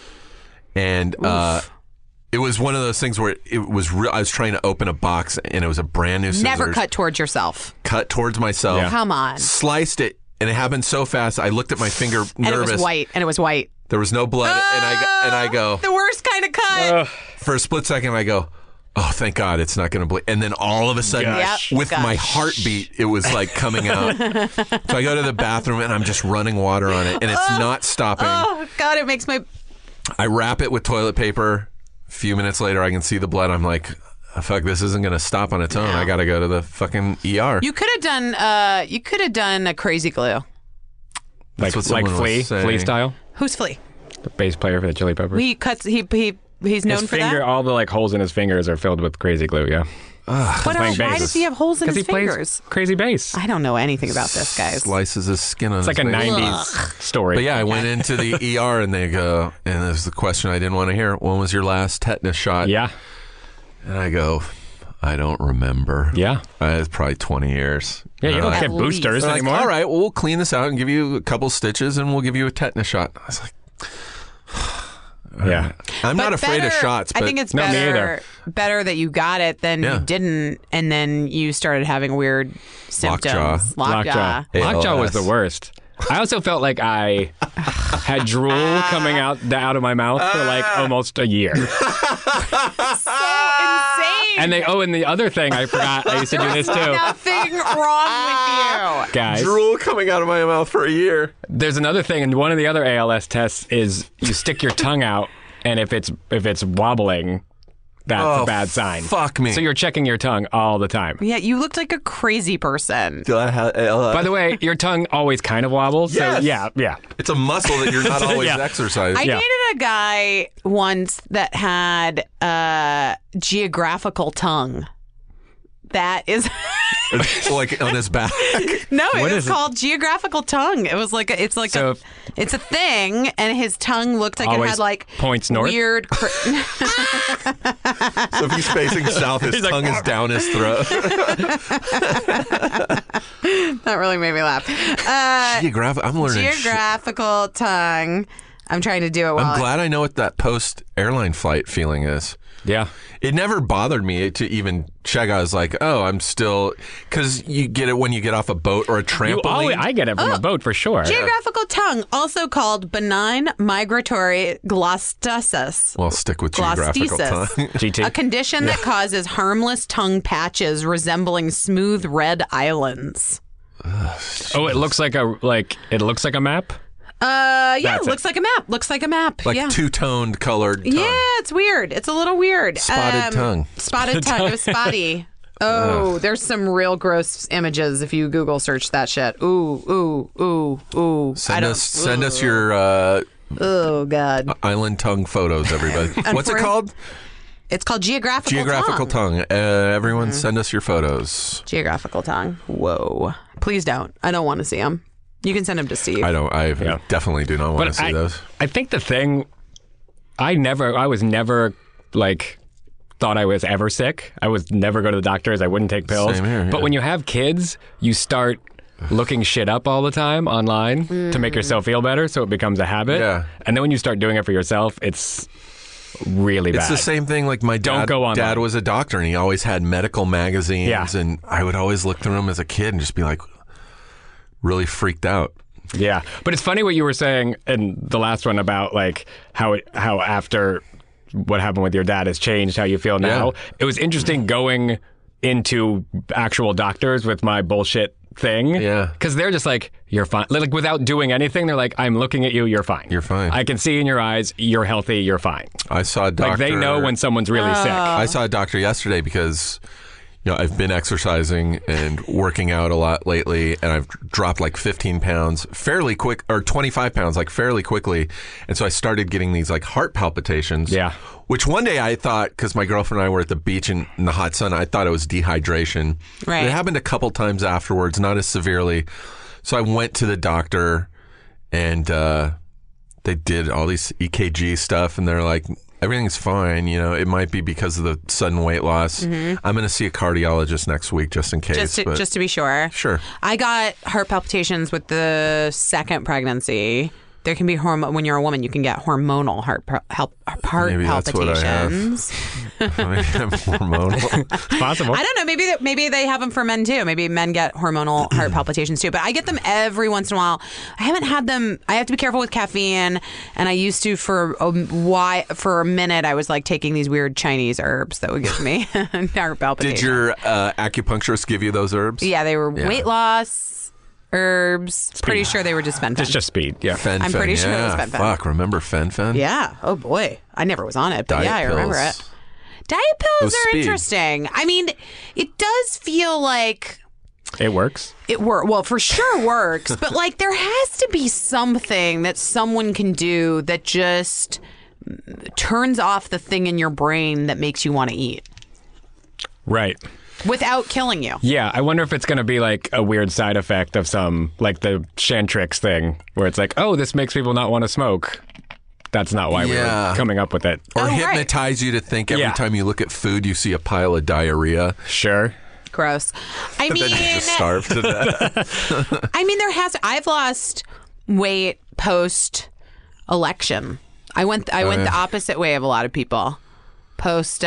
and it was one of those things where it was I was trying to open a box, and it was a brand new scissors. Never cut towards yourself. Cut towards myself. Yeah. Come on. Sliced it, and it happened so fast. I looked at my finger, And nervous. it was white. There was no blood, and I go The worst kind of cut. for a split second. I go, oh, thank God, it's not going to bleed. And then all of a sudden, Gosh. with Yep. my Gosh. heartbeat, it was like coming out. So I go to the bathroom, and I'm just running water on it, and it's not stopping. Oh, God, it makes my... I wrap it with toilet paper. A few minutes later, I can see the blood. I'm like, oh, fuck, this isn't going to stop on its own. I got to go to the fucking ER. You could have done a crazy glue. That's Like what someone was Flea saying. style. Who's Flea? The bass player for the Chili Peppers. He cuts... He's known his for finger, that? all the like holes in his fingers are filled with crazy glue. Yeah. But playing why bass. does he have holes in Because his he plays fingers? crazy bass. I don't know anything about this, guys. Slices his skin on It's like a his face. 90s story. But yeah, I went into the ER, and they go, and this is the question I didn't want to hear. When was your last tetanus shot? Yeah. And I go, I don't remember. Yeah. It's probably 20 years. Yeah, you don't They're get At boosters least. like, anymore. all right, well, we'll clean this out and give you a couple stitches, and we'll give you a tetanus shot. I was like, Yeah. I'm not But afraid of better- shots, but I think it's No, me better that you got it than Yeah. you didn't, and then you started having weird symptoms. Lockjaw. Lockjaw was the worst. I also felt like I had drool coming out of my mouth for like almost a year. So insane. And the other thing I forgot, I used to do this too. Nothing wrong with you. Guys, drool coming out of my mouth for a year. there's another thing, and one of the other ALS tests is you stick your tongue out, and if it's wobbling, that's a bad sign. Fuck me. So you're checking your tongue all the time. Yeah, you looked like a crazy person. Do I have By the way, your tongue always kind of wobbles. Yes. So yeah. It's a muscle that you're not always Yeah. exercising. I Yeah. dated a guy once that had geographical tongue. That is like on his back. No, What it is was it? called geographical tongue. It was like it's So- it's a thing, and his tongue looked like it Always had like points north? weird. So if he's facing south, his like, tongue is down his throat. That really made me laugh. I'm learning shit. Geographical tongue. I'm trying to do it while I'm glad I know what that post-airline flight feeling is. Yeah. It never bothered me to even check. I was like, oh, I'm still... Because you get it when you get off a boat or a trampoline. I get it from a boat for sure. Geographical tongue, also called benign migratory glostosis. Well, stick with geographical tongue. Glostosis. A condition that causes harmless tongue patches resembling smooth red islands. Oh, it looks like a map. Yeah, That's it looks like a map. Looks like a map. Like yeah. two-toned colored tongue. Yeah, it's weird. It's a little weird. Spotted tongue. Spotted tongue. It was spotty. Oh, there's some real gross images if you Google search that shit. Ooh. Send us your Oh God. island tongue photos, everybody. What's it called? It's called geographical Geographical tongue. Everyone, send us your photos. Geographical tongue. Whoa. Please don't. I don't want to see them. You can send them to Steve. I don't. I definitely do not want to see those. I think the thing, I was never like thought I was ever sick. I was never go to the doctors. I wouldn't take pills. Same here, But yeah. when you have kids, you start looking shit up all the time online to make yourself feel better, so it becomes a habit. Yeah. And then when you start doing it for yourself, it's really bad. It's the same thing. Like my Don't go online. dad was a doctor, and he always had medical magazines, Yeah. and I would always look through them as a kid and just be like, really freaked out. Yeah, but it's funny what you were saying in the last one about like how after what happened with your dad has changed how you feel now. Yeah. It was interesting going into actual doctors with my bullshit thing. Yeah. Because they're just like, you're fine. Like without doing anything, they're like, I'm looking at you, you're fine. You're fine. I can see in your eyes, you're healthy, you're fine. I saw a doctor. Like they know when someone's really sick. I saw a doctor yesterday because, I've been exercising and working out a lot lately, and I've dropped like 15 pounds fairly quick, or 25 pounds like fairly quickly. And so I started getting these like heart palpitations. Yeah. Which one day I thought, because my girlfriend and I were at the beach in the hot sun, I thought it was dehydration. Right. It happened a couple times afterwards, not as severely. So I went to the doctor, and they did all these EKG stuff, and they're like, everything's fine. It might be because of the sudden weight loss. I'm going to see a cardiologist next week just in case. Just to be sure. Sure. I got heart palpitations with the second pregnancy. There can be when you're a woman, you can get hormonal heart Maybe that's what I have. palpitations. I'm hormonal. Possible. I don't know. Maybe they have them for men too. Maybe men get hormonal heart palpitations too. But I get them every once in a while. I haven't had them. I have to be careful with caffeine, and I used to for a minute. I was like taking these weird Chinese herbs that would give me heart palpitations. Did your acupuncturist give you those herbs? Yeah, they were weight loss herbs. Pretty sure they were just fen-phen. It's just speed. Yeah. Fen-phen. I'm pretty sure it was fen-phen. Fuck, remember fen-phen? Yeah. Oh boy, I never was on it, but Diet yeah, I remember pills. it. Diet pills Those are speed. interesting. I mean, it does feel like It works. well, for sure works, but like there has to be something that someone can do that just turns off the thing in your brain that makes you want to eat Right. without killing you. Yeah, I wonder if it's going to be like a weird side effect of some, like the Chantrix thing, where it's like, oh, this makes people not want to smoke. That's not why we were coming up with it. Or hypnotize you to think every time you look at food, you see a pile of diarrhea. Sure. Gross. I mean, Then you just starve to death. I mean, I've lost weight post election. I went the opposite way of a lot of people. Post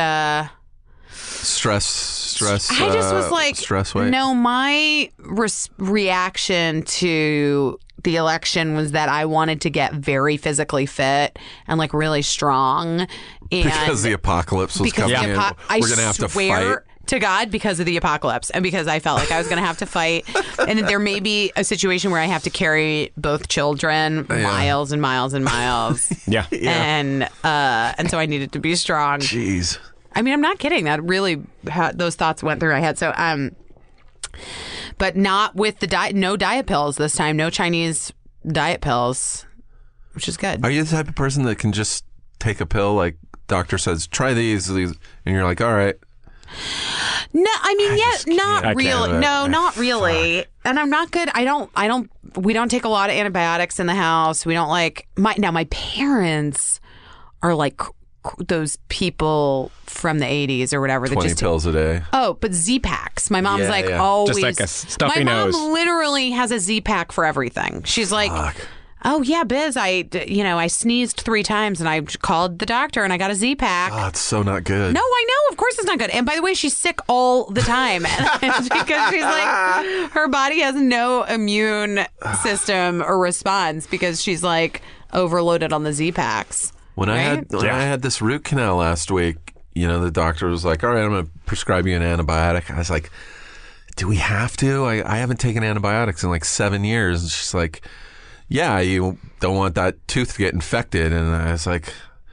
Stress. I just was like, stress weight. no, my reaction to the election was that I wanted to get very physically fit and like really strong. And because the apocalypse was coming in. I We're going to have to swear fight. to God, because of the apocalypse and because I felt like I was going to have to fight. And there may be a situation where I have to carry both children miles and miles and miles. Yeah. And so I needed to be strong. Jeez. I mean, I'm not kidding. That really, those thoughts went through my head. So, but not with the diet. No diet pills this time. No Chinese diet pills, which is good. Are you the type of person that can just take a pill? Like doctor says, try these, and you're like, all right. No, I mean, not really. No, not really. Fuck. And I'm not good. We don't take a lot of antibiotics in the house. We don't my parents are like those people from the 80s or whatever. 20 pills a day. Oh, but Z-Packs. My mom's always. Just like a stuffy nose. My mom literally has a Z-Pack for everything. She's like, oh yeah, Biz, I sneezed 3 times and I called the doctor and I got a Z-Pack. Oh, it's so not good. No, I know. Of course it's not good. And by the way, she's sick all the time. It's because she's like, her body has no immune system or response because she's like overloaded on the Z-Packs. When I had this root canal last week, the doctor was like, all right, I'm going to prescribe you an antibiotic. I was like, do we have to? I haven't taken antibiotics in like 7 years. And she's like, yeah, you don't want that tooth to get infected. And I was like,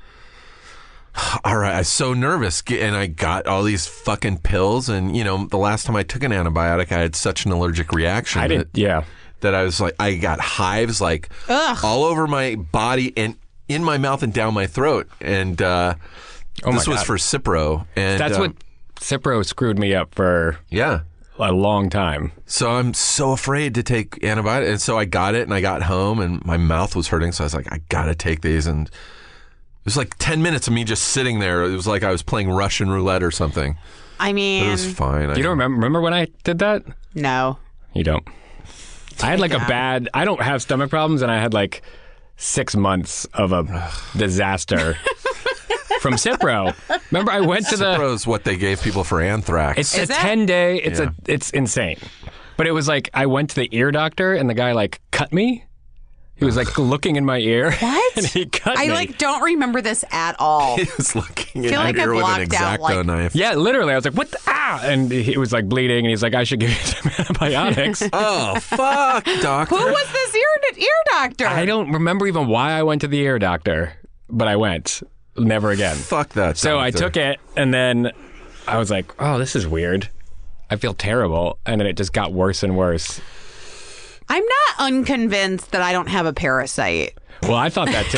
all right. I was so nervous. And I got all these fucking pills. And, the last time I took an antibiotic, I had such an allergic reaction. That I was like, I got hives like all over my body and in my mouth and down my throat. And this was for Cipro. And that's what Cipro screwed me up for. Yeah. A long time. So I'm so afraid to take antibiotics. And so I got it and I got home and my mouth was hurting. So I was like, I got to take these. And it was like 10 minutes of me just sitting there. It was like I was playing Russian roulette or something. I mean, but it was fine. You don't remember when I did that? No. You don't? I had like I don't have stomach problems and I had like 6 months of a disaster. From Cipro. Remember, I went to Cipro's what they gave people for anthrax. It's a 10-day. It's insane. But it was like I went to the ear doctor and the guy like cut me. He was like looking in my ear. What? And he cut me. I don't remember this at all. He was looking in my ear with an X-Acto knife. Yeah, literally. I was like, what the, and he was like bleeding and he's like, I should give you some antibiotics. Oh, fuck, doctor. Who was this ear doctor? I don't remember even why I went to the ear doctor, but I went. Never again. Fuck that. So I took it, and then I was like, oh, this is weird. I feel terrible. And then it just got worse and worse. I'm not unconvinced that I don't have a parasite. Well, I thought that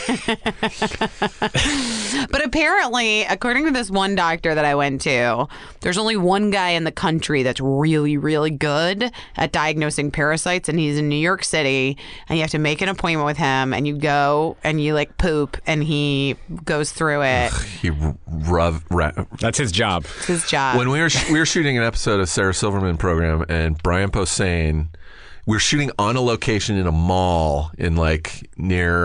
too. But apparently, according to this one doctor that I went to, there's only one guy in the country that's really, really good at diagnosing parasites, and he's in New York City, and you have to make an appointment with him, and you go, and you like poop, and he goes through it. That's his job. It's his job. When we were shooting an episode of Sarah Silverman program, and Brian Posehn, we were shooting on a location in a mall in like near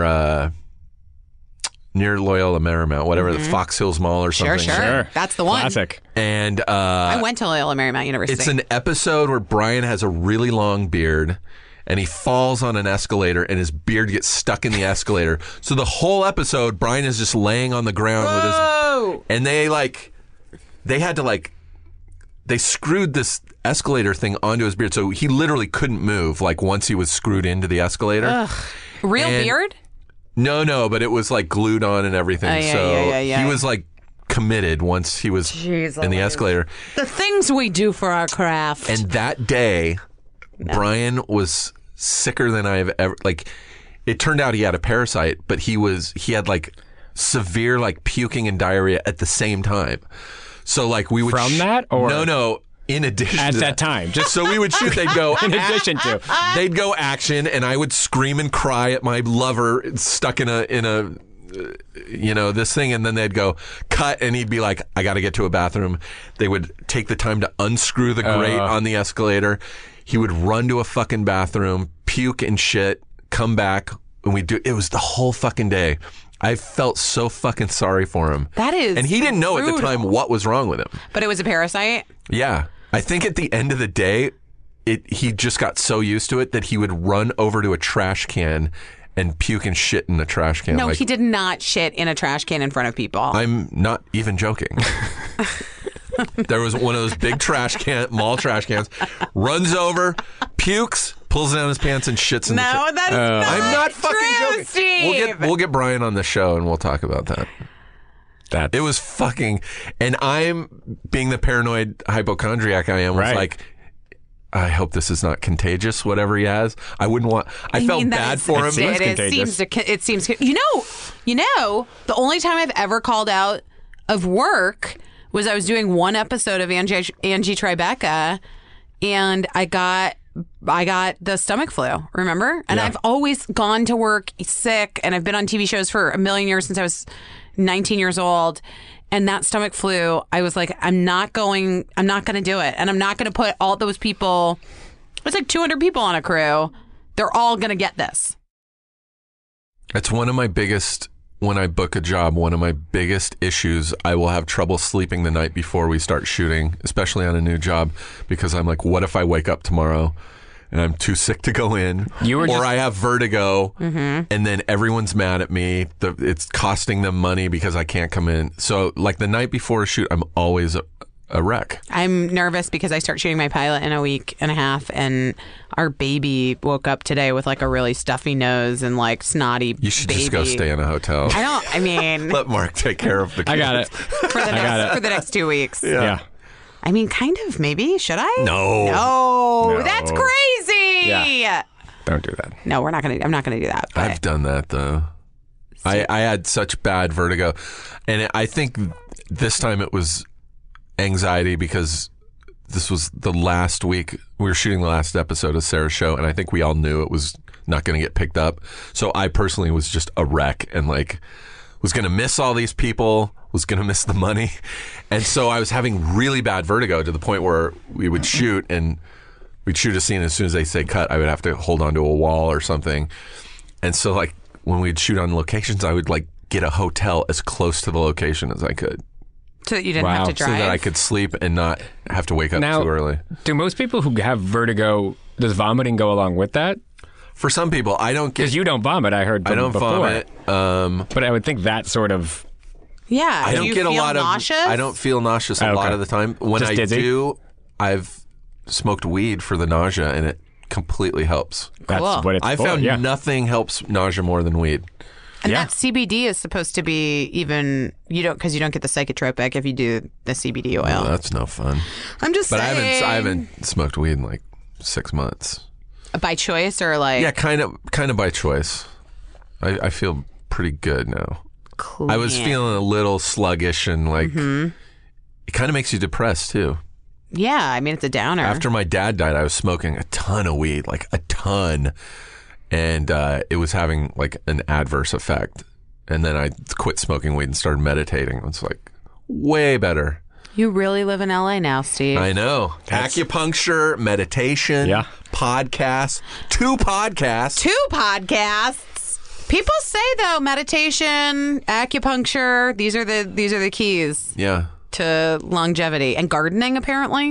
Loyola Marymount, whatever, the Fox Hills Mall or something. Sure. That's the one. Classic. And I went to Loyola Marymount University. It's an episode where Brian has a really long beard and he falls on an escalator and his beard gets stuck in the escalator. So the whole episode, Brian is just laying on the ground with his... And they had to they screwed this escalator thing onto his beard, so he literally couldn't move, like, once he was screwed into the escalator. Ugh. Real beard? No, but it was, like, glued on and everything, he was, like, committed once he was in the escalator. The things we do for our craft. And that day, Brian was sicker than I've ever, like, it turned out he had a parasite, but he had, like, severe, like, puking and diarrhea at the same time. So, like, we would... From that? Or No. In addition at to that time. Just so we would shoot, they'd go... in addition to. They'd go action, and I would scream and cry at my lover stuck in a this thing, and then they'd go, cut, and he'd be like, I got to get to a bathroom. They would take the time to unscrew the grate on the escalator. He would run to a fucking bathroom, puke and shit, come back, and it was the whole fucking day. I felt so fucking sorry for him. That is And he didn't know brutal. at the time what was wrong with him. But it was a parasite? Yeah. I think at the end of the day, he just got so used to it that he would run over to a trash can and puke and shit in the trash can. No, he did not shit in a trash can in front of people. I'm not even joking. There was one of those big mall trash cans, runs over, pukes, pulls down his pants and shits in the No, that is not I'm not fucking true, joking. Steve. We'll get Brian on the show and we'll talk about that. It was fucking, and I'm being the paranoid hypochondriac I am, was like, I hope this is not contagious, whatever he has. I wouldn't want, I felt bad for him. It seems, you know, the only time I've ever called out of work was I was doing one episode of Angie Tribeca, and I got the stomach flu, remember? And I've always gone to work sick, and I've been on TV shows for a million years since I was 19 years old. And that stomach flu, I was like, I'm not going to do it. And I'm not going to put all those people, it's like 200 people on a crew. They're all going to get this. It's one of my biggest, when I book a job, one of my biggest issues. I will have trouble sleeping the night before we start shooting, especially on a new job, because I'm like, what if I wake up tomorrow and I'm too sick to go in? I have vertigo, and then everyone's mad at me. It's costing them money because I can't come in. So like the night before a shoot, I'm always a wreck. I'm nervous because I start shooting my pilot in a week and a half, and our baby woke up today with like a really stuffy nose and like snotty You should baby. just go stay in a hotel. I mean... Let Mark take care of the kids. I got it. For the next 2 weeks. Yeah. I mean, kind of, maybe. Should I? No. That's crazy. Yeah. Don't do that. No, I'm not going to do that. But. I've done that, though. I had such bad vertigo. And I think this time it was anxiety because this was the last week. We were shooting the last episode of Sarah's show, and I think we all knew it was not going to get picked up. So I personally was just a wreck and like was going to miss all these people, was going to miss the money. And so I was having really bad vertigo to the point where we would shoot and we'd shoot a scene. As soon as they say cut, I would have to hold onto a wall or something. And so like when we'd shoot on locations, I would like get a hotel as close to the location as I could. So that you didn't have to drive? So that I could sleep and not have to wake up too early. Do most people who have vertigo, does vomiting go along with that? For some people, I don't get... Because you don't vomit, I heard from before. I don't vomit. But I would think that sort of... Yeah. I don't you get a feel lot nauseous? of... I don't feel nauseous a lot of the time. When Just I dizzy? do, I've smoked weed for the nausea, and it completely helps. That's what it's I for, found yeah. nothing helps nausea more than weed. And that CBD is supposed to be even because you don't get the psychotropic if you do the CBD oil. Oh, that's no fun. I'm just saying. I haven't smoked weed in like 6 months. By choice or like? Yeah, kind of by choice. I feel pretty good now. Cool. I was feeling a little sluggish and like it kind of makes you depressed too. Yeah, I mean it's a downer. After my dad died, I was smoking a ton of weed, like a ton. And it was having like an adverse effect. And then I quit smoking weed and started meditating. It's like way better. You really live in LA now, Steve. I know. Acupuncture, meditation, podcasts, 2 podcasts. 2 podcasts. People say though, meditation, acupuncture, these are the keys. Yeah. To longevity and gardening, apparently.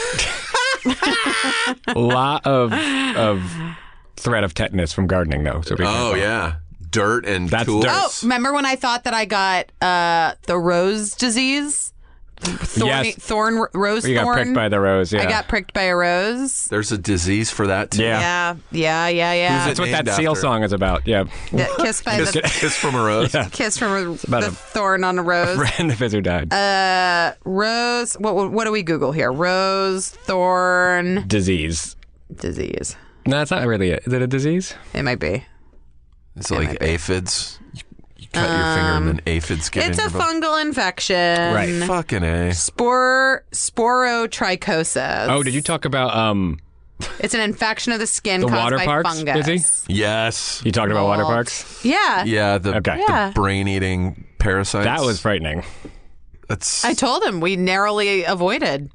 A lot of threat of tetanus from gardening, though. So yeah. Dirt and tools. Dirt. Oh, remember when I thought that I got the rose disease? Rose you got pricked by the rose, yeah. I got pricked by a rose. There's a disease for that, too. Yeah. That's what that Seal song is about, yeah. Kiss from a rose. Yeah. Kiss from the thorn on a rose. Random who died. Rose, what do we Google here? Rose, thorn. Disease. No, it's not really it. Is it a disease? It might be. It's like aphids. You cut your finger and then aphids get It's in a your fungal infection. Right. Fucking A. Sporotrichosis. Oh, did you talk about It's an infection of the skin the caused water by parks? fungus. Is he? Yes. You talked about water parks? Yeah. Yeah, the brain-eating parasites. That was frightening. I told him we narrowly avoided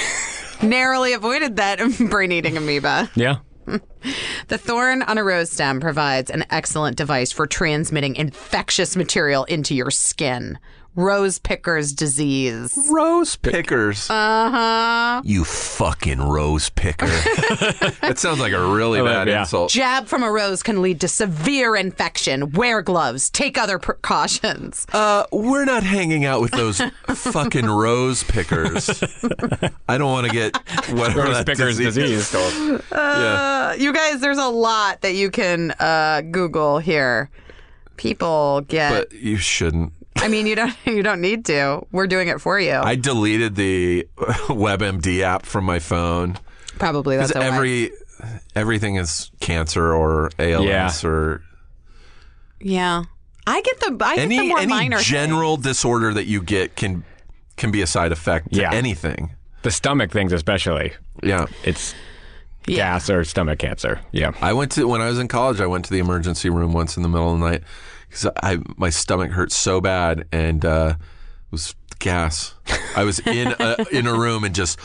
that brain-eating amoeba. Yeah. The thorn on a rose stem provides an excellent device for transmitting infectious material into your skin. Rose picker's disease. Rose pickers. Uh-huh. You fucking rose picker. That sounds like a really bad insult. Jab from a rose can lead to severe infection. Wear gloves. Take other precautions. We're not hanging out with those fucking rose pickers. I don't want to get whatever Rose that picker's disease is called. You guys, there's a lot that you can Google here. People get... But you shouldn't. I mean, you don't need to. We're doing it for you. I deleted the WebMD app from my phone. Probably that's everything is cancer or ALS or I get the more minor general disorder that you get can can be a side effect to anything. The stomach things especially. Yeah. It's gas or stomach cancer. Yeah. When I was in college, I went to the emergency room once in the middle of the night because my stomach hurt so bad, and it was gas. I was in a room and just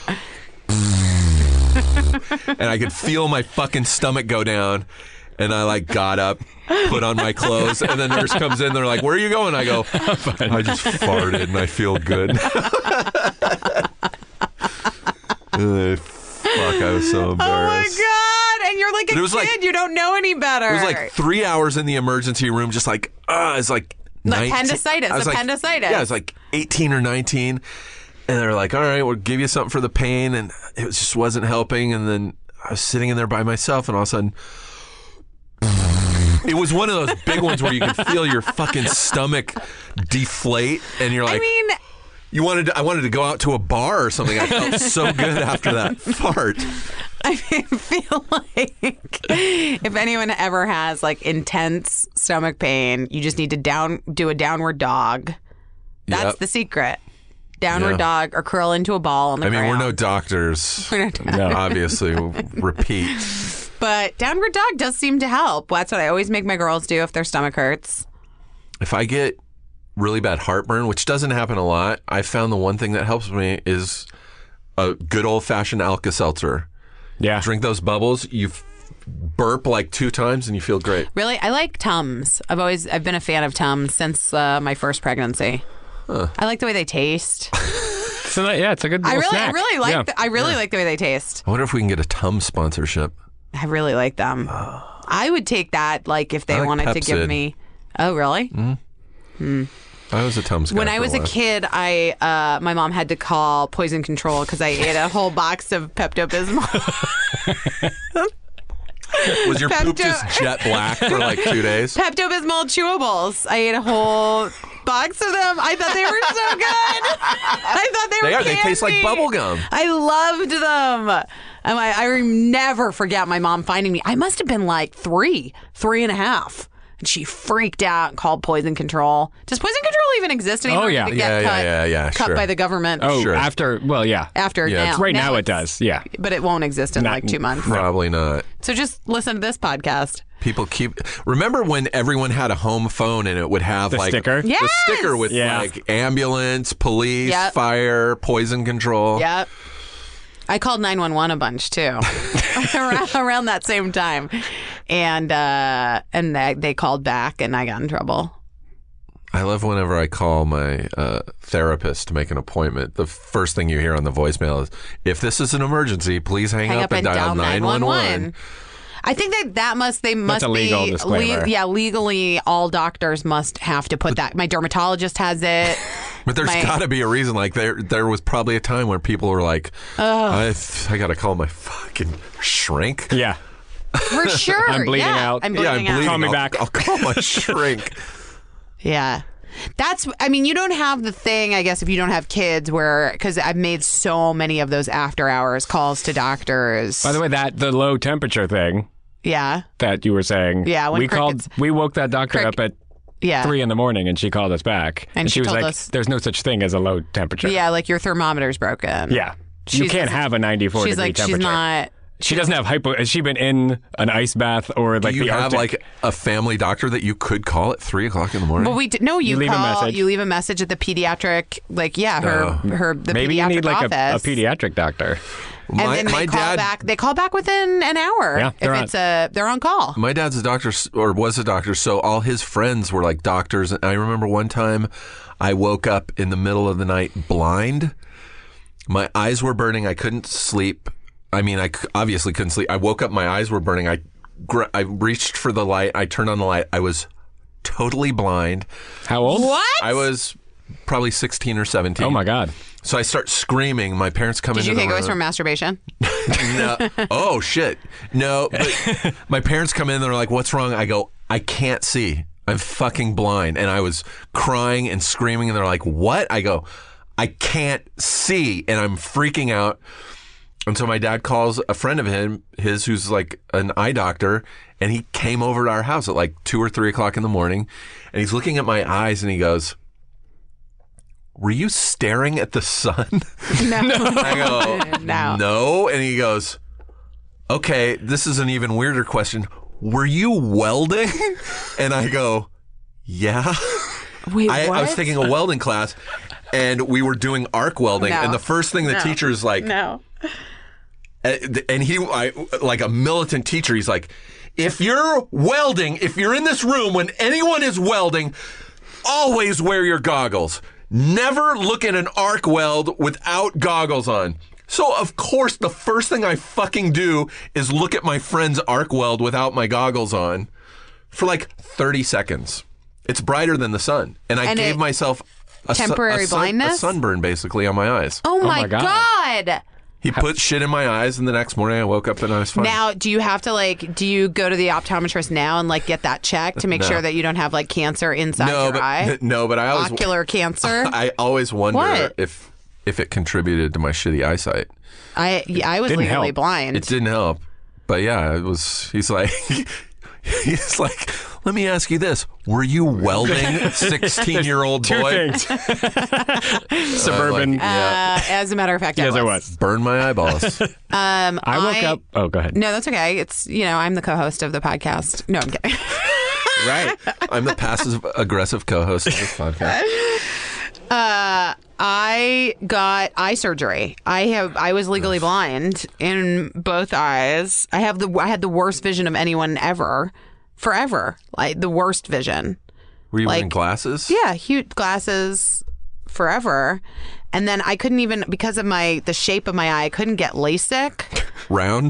and I could feel my fucking stomach go down, and I like got up, put on my clothes, and the nurse comes in, they're like, "Where are you going?" I go, "I just farted and I feel good." Fuck, I was so embarrassed. Oh my God. And you're like a kid. Like, you don't know any better. It was like 3 hours in the emergency room, just like, it's like 19. Appendicitis. Yeah, it's like 18 or 19. And they're like, all right, we'll give you something for the pain. And it just wasn't helping. And then I was sitting in there by myself, and all of a sudden, it was one of those big ones where you can feel your fucking stomach deflate. And you're like, I wanted to go out to a bar or something. I felt so good after that fart. I feel like if anyone ever has like intense stomach pain, you just need to do a downward dog. That's the secret. Downward dog or curl into a ball on the ground. We're no doctors. No, obviously. Repeat. But downward dog does seem to help. That's what I always make my girls do if their stomach hurts. If I get really bad heartburn, which doesn't happen a lot, I found the one thing that helps me is a good old-fashioned Alka-Seltzer. Yeah. Drink those bubbles, you burp like 2 times, and you feel great. Really? I like Tums. I've been a fan of Tums since my first pregnancy. Huh. I like the way they taste. It's a good little snack. I really like the way they taste. I wonder if we can get a Tums sponsorship. I really like them. I would take that, like, if they wanted to give me... Oh, really? Mm-hmm. I was a Tums guy. When I was a kid, my mom had to call poison control because I ate a whole box of Pepto-Bismol. Was your poop just jet black for like 2 days? Pepto-Bismol chewables. I ate a whole box of them. I thought they were so good. I thought they were candy. They taste like bubble gum. I loved them. And I never forget my mom finding me. I must have been like 3.5. And she freaked out and called poison control. Does poison control even exist anymore? Oh, yeah. Cut by the government. Oh, sure. After now. Right now it does, yeah. But it won't exist in like 2 months. Probably not. So just listen to this podcast. People remember when everyone had a home phone and it would have the like sticker? Yes! The sticker with like ambulance, police, fire, poison control. Yep. I called 911 a bunch too, around that same time, and they called back, and I got in trouble. I love whenever I call my therapist to make an appointment. The first thing you hear on the voicemail is, "If this is an emergency, please hang up and dial 911." I think that must be legal disclaimer. Legally, all doctors must have to put that. My dermatologist has it. But there's got to be a reason. Like there was probably a time where people were like, I got to call my fucking shrink. Yeah. For sure. I'm bleeding out. I'm bleeding out. Call me back. I'll call my shrink. Yeah. You don't have the thing, I guess, if you don't have kids because I've made so many of those after hours calls to doctors. By the way, the low temperature thing. Yeah. That you were saying. Yeah. We woke that doctor up at 3 a.m, and she called us back. And she was like, there's no such thing as a low temperature. Yeah, like your thermometer's broken. Yeah. You can't have a 94 degree temperature. She's not... She doesn't have Has she been in an ice bath or like Do you the have Arctic? like a family doctor that you could call at 3 o'clock in the morning? Well, you leave a message. You leave a message at the pediatric, the maybe pediatric you need like office. a pediatric doctor. And then they call back within an hour. Yeah, they're on call. My dad's a doctor, or was a doctor, so all his friends were like doctors. And I remember one time I woke up in the middle of the night blind. My eyes were burning. I couldn't sleep. I mean, I obviously couldn't sleep. I woke up, my eyes were burning. I reached for the light. I turned on the light. I was totally blind. How old? What? I was probably 16 or 17. Oh, my God. So I start screaming. My parents come in. Did you think it was from masturbation? No. Oh, shit. No. But my parents come in and they're like, what's wrong? I go, I can't see. I'm fucking blind. And I was crying and screaming. And they're like, what? I go, I can't see. And I'm freaking out. And so my dad calls a friend of his who's like an eye doctor, and he came over to our house at like 2 or 3 o'clock in the morning, and he's looking at my eyes and he goes, were you staring at the sun? No. I go, No. no. And he goes, okay, this is an even weirder question. Were you welding? And I go, yeah. Wait, I was what? taking a welding class, and we were doing arc welding. No. And the first thing the teacher's like, No. and like a militant teacher, he's like, if you're welding, if you're in this room when anyone is welding, always wear your goggles. Never look at an arc weld without goggles on. So, of course, the first thing I fucking do is look at my friend's arc weld without my goggles on for like 30 seconds. It's brighter than the sun. And I gave myself temporary blindness? A sunburn, basically, on my eyes. Oh my God. He put shit in my eyes, and the next morning I woke up and I was fine. Now, do you have to do you go to the optometrist now and get that checked to make No. sure that you don't have cancer inside your eye? No, but I always Ocular cancer? I always wonder What? if it contributed to my shitty eyesight. I was Didn't legally help. blind. It didn't help. But yeah, it was. He's like, let me ask you this: were you welding, 16-year-old Two boy? things. Suburban. As a matter of fact, yes, I I was. was. Burn my eyeballs. I woke up. Oh, go ahead. No, that's okay. It's I'm the co-host of the podcast. No, I'm kidding. Right. I'm the passive aggressive co-host of this podcast. I got eye surgery. I was legally blind in both eyes. I had the worst vision of anyone ever, forever. Like the worst vision. Were you wearing glasses? Yeah, huge glasses forever. And then I couldn't even, because of the shape of my eye, I couldn't get LASIK. Round.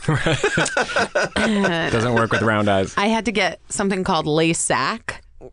Doesn't work with round eyes. I had to get something called LASAC,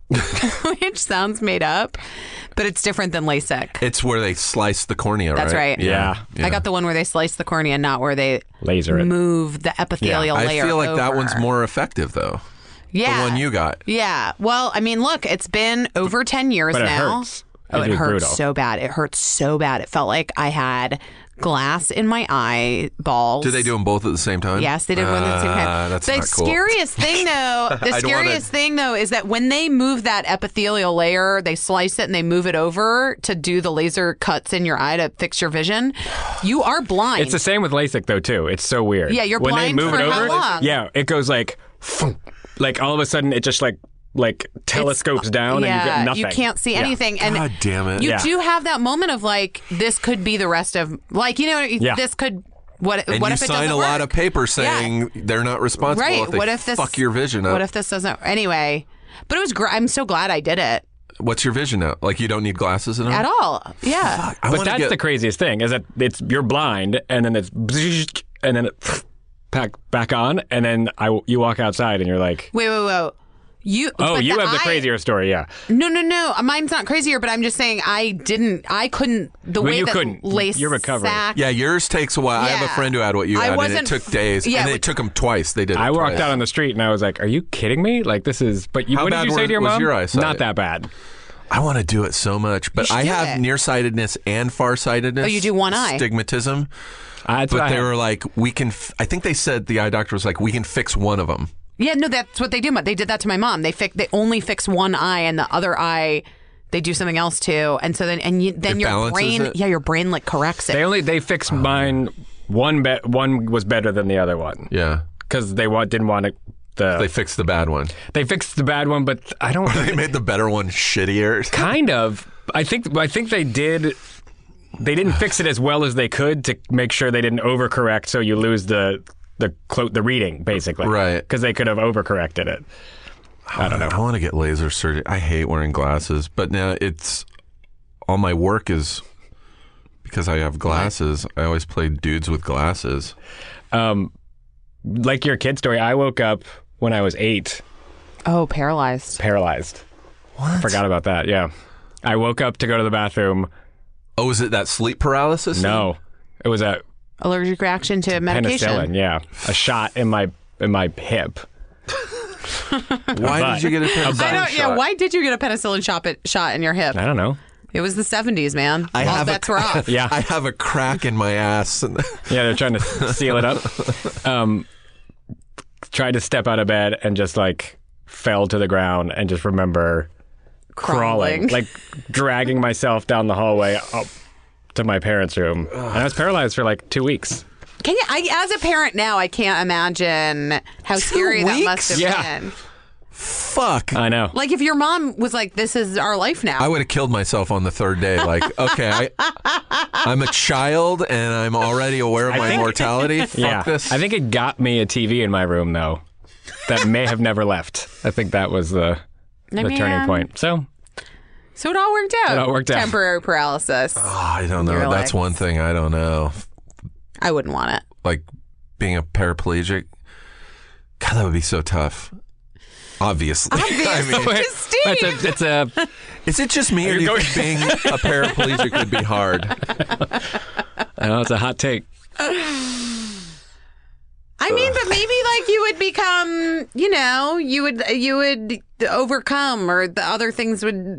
which sounds made up, but it's different than LASIK. It's where they slice the cornea, That's right. Yeah. I got the one where they slice the cornea, not where they Laser it. move the epithelial layer. I feel like that over. one's more effective, though. Yeah. The one you got. Yeah. Well, I mean, look, it's been over 10 years But it now. hurts. Oh, it is hurts brutal. so bad. It hurts so bad. It felt like I had glass in my eyeballs. Do they do them both at the same time? Yes, they did one at the same time. That's the not cool. scariest thing, though, is that when they move that epithelial layer, they slice it and they move it over to do the laser cuts in your eye to fix your vision. You are blind. It's the same with LASIK though too. It's so weird. Yeah, you're when blind they move for it how over. long? Yeah, it goes like all of a sudden it just like telescopes down and you get nothing. You can't see Yeah. anything. And God damn it. You Yeah. do have that moment of this could be the rest of this could what And what you if it sign doesn't a lot work? of papers saying they're not responsible Right. if they What if this fuck your vision up. What if this doesn't anyway? But it was great. I'm so glad I did it. What's your vision now? Like you don't need glasses at all? At all. Yeah. I But wanna that's the craziest thing is that you're blind and then it's and then it back on and then you walk outside and you're like, Wait. You oh, but you have the eye- crazier story, yeah. No. Mine's not crazier, but I'm just saying I couldn't the Well, way you that couldn't. lace You're recovering. Yeah, yours takes a while. I have a Yeah. friend who had what you I had, and it wasn't- took days. Yeah, and but- it took them twice. They did it I walked twice. out on the street and I was like, are you kidding me? Like this is but you How what did bad you say to your was mom? your eyesight? Not that bad. I want to do it so much, but should I do have it. nearsightedness and farsightedness. Oh, you do one eye. Stigmatism. That's what But I they had. were like, we can. I think they said the eye doctor was like, we can fix one of them. Yeah, no, that's what they do. They did that to my mom. They only fix one eye, and the other eye they do something else to. And so then It your balances brain, it? your brain corrects it. They fixed mine. One was better than the other one Yeah, because they didn't want it. they fixed the bad one. They fixed the bad one, but I don't. They made the better one shittier. Kind of. I think they did. They didn't fix it as well as they could to make sure they didn't overcorrect, so you lose the reading basically. Right. Because they could have overcorrected it. I don't know. I want to get laser surgery. I hate wearing glasses, but now it's all my work is because I have glasses. I always play dudes with glasses. Like your kid story, I woke up when I was 8, Oh, paralyzed. What? Forgot about that. Yeah, I woke up to go to the bathroom. Oh, is it that sleep paralysis? No, it was a Allergic reaction to medication. penicillin. Yeah, a shot in my hip. Why did you get a penicillin I don't. shot? Yeah. Why did you get a penicillin shot in your hip? I don't know. It was the 70s, man. I All have bets were off. Yeah, I have a crack in my ass. yeah, they're trying to seal it up. Tried to step out of bed and just fell to the ground and just remember Crawling. like dragging myself down the hallway up to my parents' room. And I was paralyzed for like 2 weeks. As a parent now, I can't imagine how scary that must have Yeah. been. Fuck. I know. Like if your mom was like, "This is our life now." I would have killed myself on the third day. Like, okay, I'm a child and I'm already aware of my mortality. Fuck this. I think it got me a TV in my room, though, that may have never left. I think that was the turning point. So it all worked out. It all worked out. Temporary paralysis. I don't know. You're That's like- one thing I don't know. I wouldn't want it. Like being a paraplegic. God, that would be so tough. Obviously. I mean, Steve. is it just me or do you think being a paraplegic would be hard? I know it's a hot take. I mean, but maybe like you would become, you would overcome, or the other things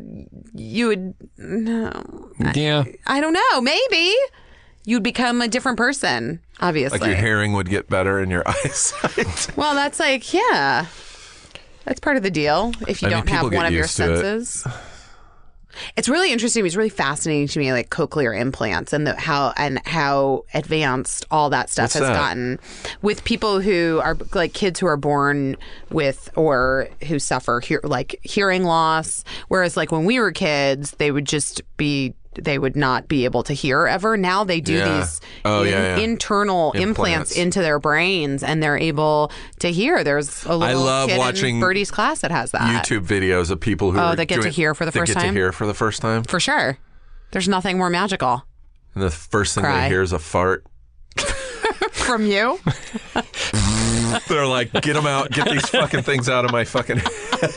no. Yeah. I don't know. Maybe you'd become a different person, obviously. Like your hearing would get better and your eyesight. Well, that's like, yeah. That's part of the deal if you don't have people get one of your used to it. senses. It's really interesting. It's really fascinating to me, like cochlear implants and how advanced all that stuff has gotten with people who are like kids who are born with or who suffer hearing loss. Whereas like when we were kids, they would not be able to hear ever. Now they do these internal implants into their brains, and they're able to hear. There's a little kid watching in Birdie's class that has that. YouTube videos of people who that get to hear for the first time. Get to hear for the first time. For sure. There's nothing more magical. And the first thing they hear is a fart. From you? They're like, get them out. Get these fucking things out of my fucking head.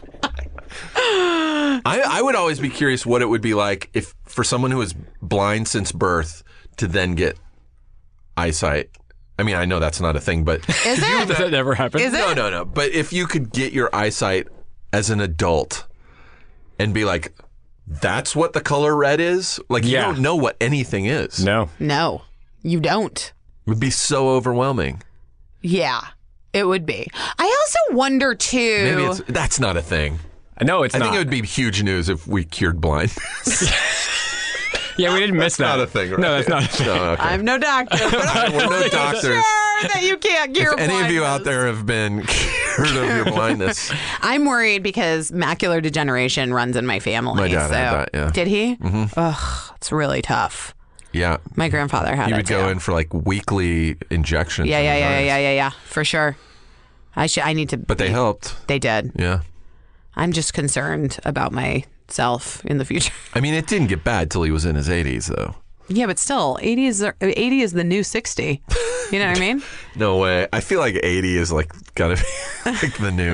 I would always be curious what it would be like if for someone who is blind since birth to then get eyesight. I mean, I know that's not a thing, but is it? Does that never happen? Is it? No. But if you could get your eyesight as an adult and be like, that's what the color red is? Like, you don't know what anything is. No, you don't. It would be so overwhelming. Yeah, it would be. I also wonder too. Maybe that's not a thing. No, it's not. I think it would be huge news if we cured blindness. Yeah, we didn't miss that. Not a thing, right? No, that's not a thing. No, okay. I'm no doctor, but We're no doctors. sure that you can't cure If any blindness. of you out there have been cured of your blindness. I'm worried because macular degeneration runs in my family. My dad had that, yeah. Did he? Mm-hmm. Ugh, it's really tough. Yeah. My grandfather had it He would go too. in for like weekly injections. Yeah, for sure. I need to. But they helped. They did. Yeah. I'm just concerned about myself in the future. I mean, it didn't get bad till he was in his 80s, though. Yeah, but still, 80 is the new 60. You know what I mean? No way. I feel like 80 is like gotta be like the new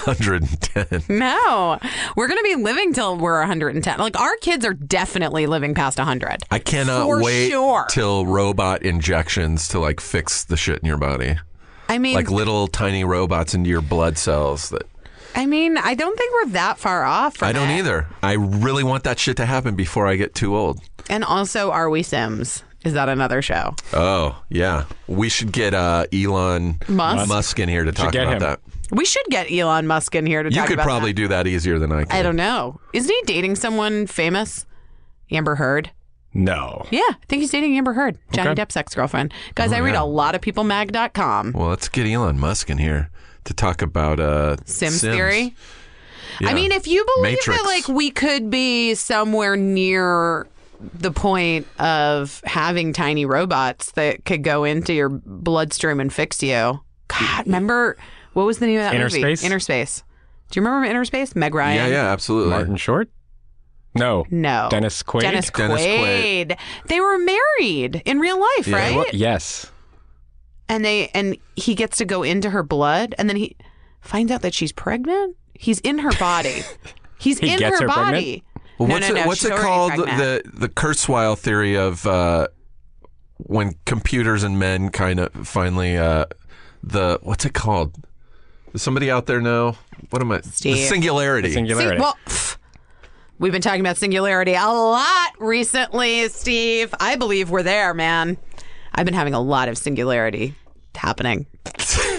110. No, we're gonna be living till we're 110. Like our kids are definitely living past 100. I cannot For wait sure. till robot injections to like fix the shit in your body. I mean, Like little tiny robots into your blood cells that. I don't think we're that far off from I don't it. either. I really want that shit to happen before I get too old. And also, Are We Sims? Is that another show? Oh, yeah. We should get Elon Musk in here to talk about that. We should get Elon Musk in here to talk You about could that. probably do that easier than I can. I don't know. Isn't he dating someone famous? Amber Heard? No. Yeah, I think he's dating Amber Heard, Johnny Depp's ex-girlfriend. Guys, I read a lot of peoplemag.com. Well, let's get Elon Musk in here to talk about Sims theory. Yeah. I mean, if you believe Matrix. that like we could be somewhere near the point of having tiny robots that could go into your bloodstream and fix you. God, remember what was the name of that movie? Inner Space? Inner Space. Do you remember Inner Space? Meg Ryan. Yeah, absolutely. Martin Short? No. Dennis Quaid? Dennis Dennis Quaid. They were married in real life, right? What? Yes. And he gets to go into her blood, and then he finds out that she's pregnant. He's in her body. He's He in gets her her pregnant? body. Well, No, what's she's it already called? pregnant. The Kurzweil theory of when computers and men kind of finally what's it called? Does somebody out there know? What am I? Steve. The singularity. We've been talking about singularity a lot recently, Steve. I believe we're there, man. I've been having a lot of singularity happening.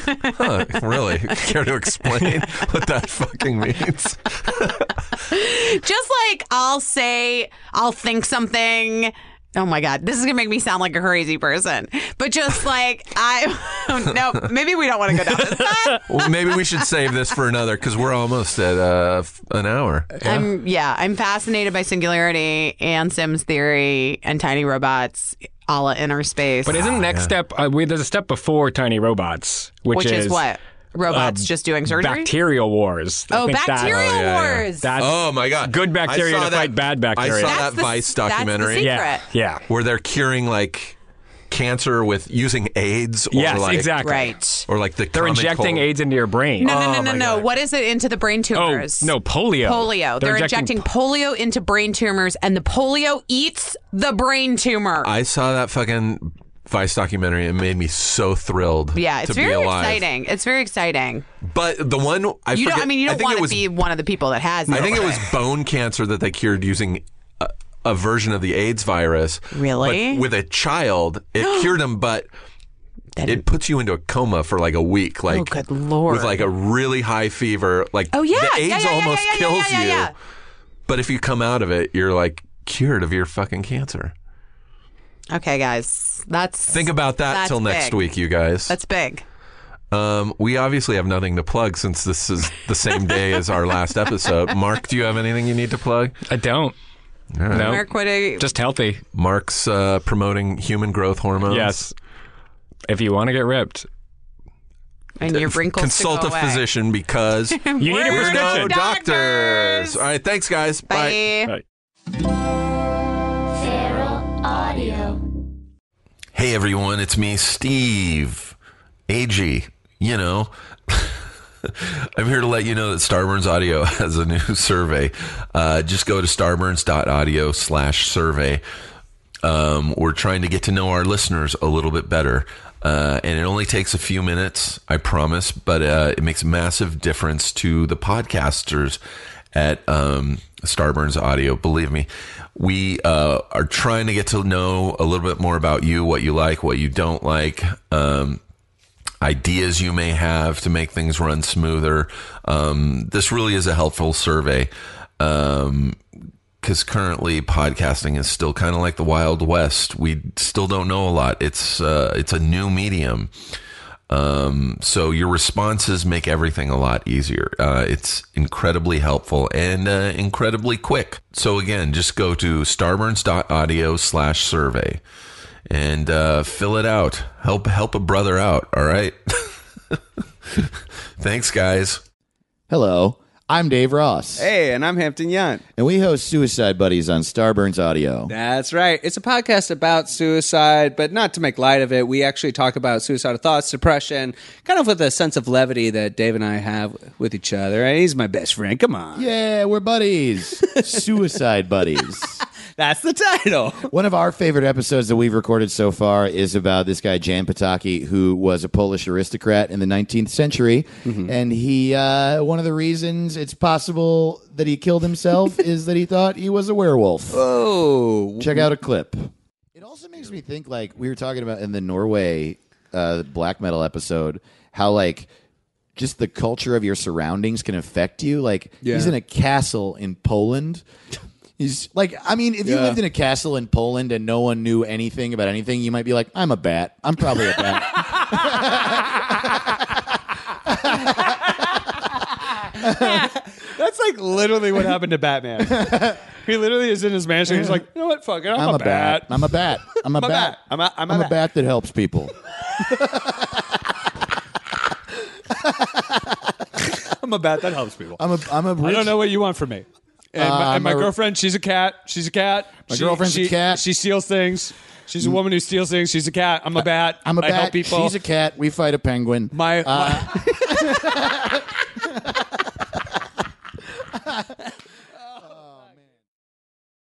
Huh, really? Care to explain what that fucking means? Just like I'll think something. Oh my God, this is gonna make me sound like a crazy person. But just like no, maybe we don't want to go down this path. Well, maybe we should save this for another because we're almost at an hour. I'm fascinated by singularity and Sims theory and tiny robots a la inner space. But isn't the next step? There's a step before tiny robots, which is what? Robots just doing surgery? Bacterial wars. Bacterial wars. That's oh my God. Good bacteria to fight bad bacteria. I saw that Vice documentary. That's the secret. Yeah. Where they're curing like cancer with using AIDS. Or yes, like, exactly. Right. Or like they're injecting AIDS into your brain. No. What is it into the brain tumors? Oh, no, polio. Polio. They're injecting polio into brain tumors, and the polio eats the brain tumor. I saw that fucking Vice documentary. It made me so thrilled. Yeah, it's to very be alive. exciting. It's very exciting. But the one you don't want to be one of the people that has it. I think it was bone cancer that they cured using a version of the AIDS virus. Really? But with a child, it cured him, but it puts you into a coma for like a week. Like, oh, good Lord. With like a really high fever. Like, the AIDS almost kills you. But if you come out of it, you're like cured of your fucking cancer. Okay, guys. Think about that till next week, you guys. That's big. We obviously have nothing to plug since this is the same day as our last episode. Mark, do you have anything you need to plug? I don't. All right. No. Mark, just healthy. Mark's promoting human growth hormones. Yes. If you want to get ripped. And your wrinkles consult a physician because you need a prescription. No doctors. All right, thanks, guys. Bye. Feral Audio. Hey, everyone, it's me, Steve. AG, you know. I'm here to let you know that Starburns Audio has a new survey. Just go to starburns.audio/survey. We're trying to get to know our listeners a little bit better. And it only takes a few minutes, I promise, but it makes a massive difference to the podcasters at Starburns Audio. Believe me, we are trying to get to know a little bit more about you, what you like, what you don't like, ideas you may have to make things run smoother. This really is a helpful survey because currently podcasting is still kind of like the Wild West. We still don't know a lot. It's a new medium. So your responses make everything a lot easier. It's incredibly helpful and incredibly quick. So again, just go to starburns.audio/survey and fill it out. Help a brother out, all right? Thanks, guys. Hello, I'm Dave Ross. Hey, and I'm Hampton Yount. And we host Suicide Buddies on Starburns Audio. That's right. It's a podcast about suicide, but not to make light of it. We actually talk about suicidal thoughts, depression, kind of with a sense of levity that Dave and I have with each other. And he's my best friend. Come on. Yeah, we're buddies. Suicide Buddies. That's the title. One of our favorite episodes that we've recorded so far is about this guy, Jan Potocki, who was a Polish aristocrat in the 19th century. Mm-hmm. And he, one of the reasons it's possible that he killed himself is that he thought he was a werewolf. Oh. Check out a clip. It also makes me think, like, we were talking about in the Norway black metal episode, how, like, just the culture of your surroundings can affect you. Like, he's in a castle in Poland. He's like, I mean, if you lived in a castle in Poland and no one knew anything about anything, you might be like, I'm a bat. I'm probably a bat. That's like literally what happened to Batman. He literally is in his mansion. He's like, you know what? Fuck it. I'm a bat. I'm a bat. I'm a bat. I'm a bat that helps people. I'm a bat that helps people. I'm a rich... I don't know what you want from me. And my girlfriend, she's a cat. She's a cat. My girlfriend's a cat. She steals things. She's a woman who steals things. She's a cat. I'm a bat. I'm a bat. I help people. She's a cat. We fight a penguin. My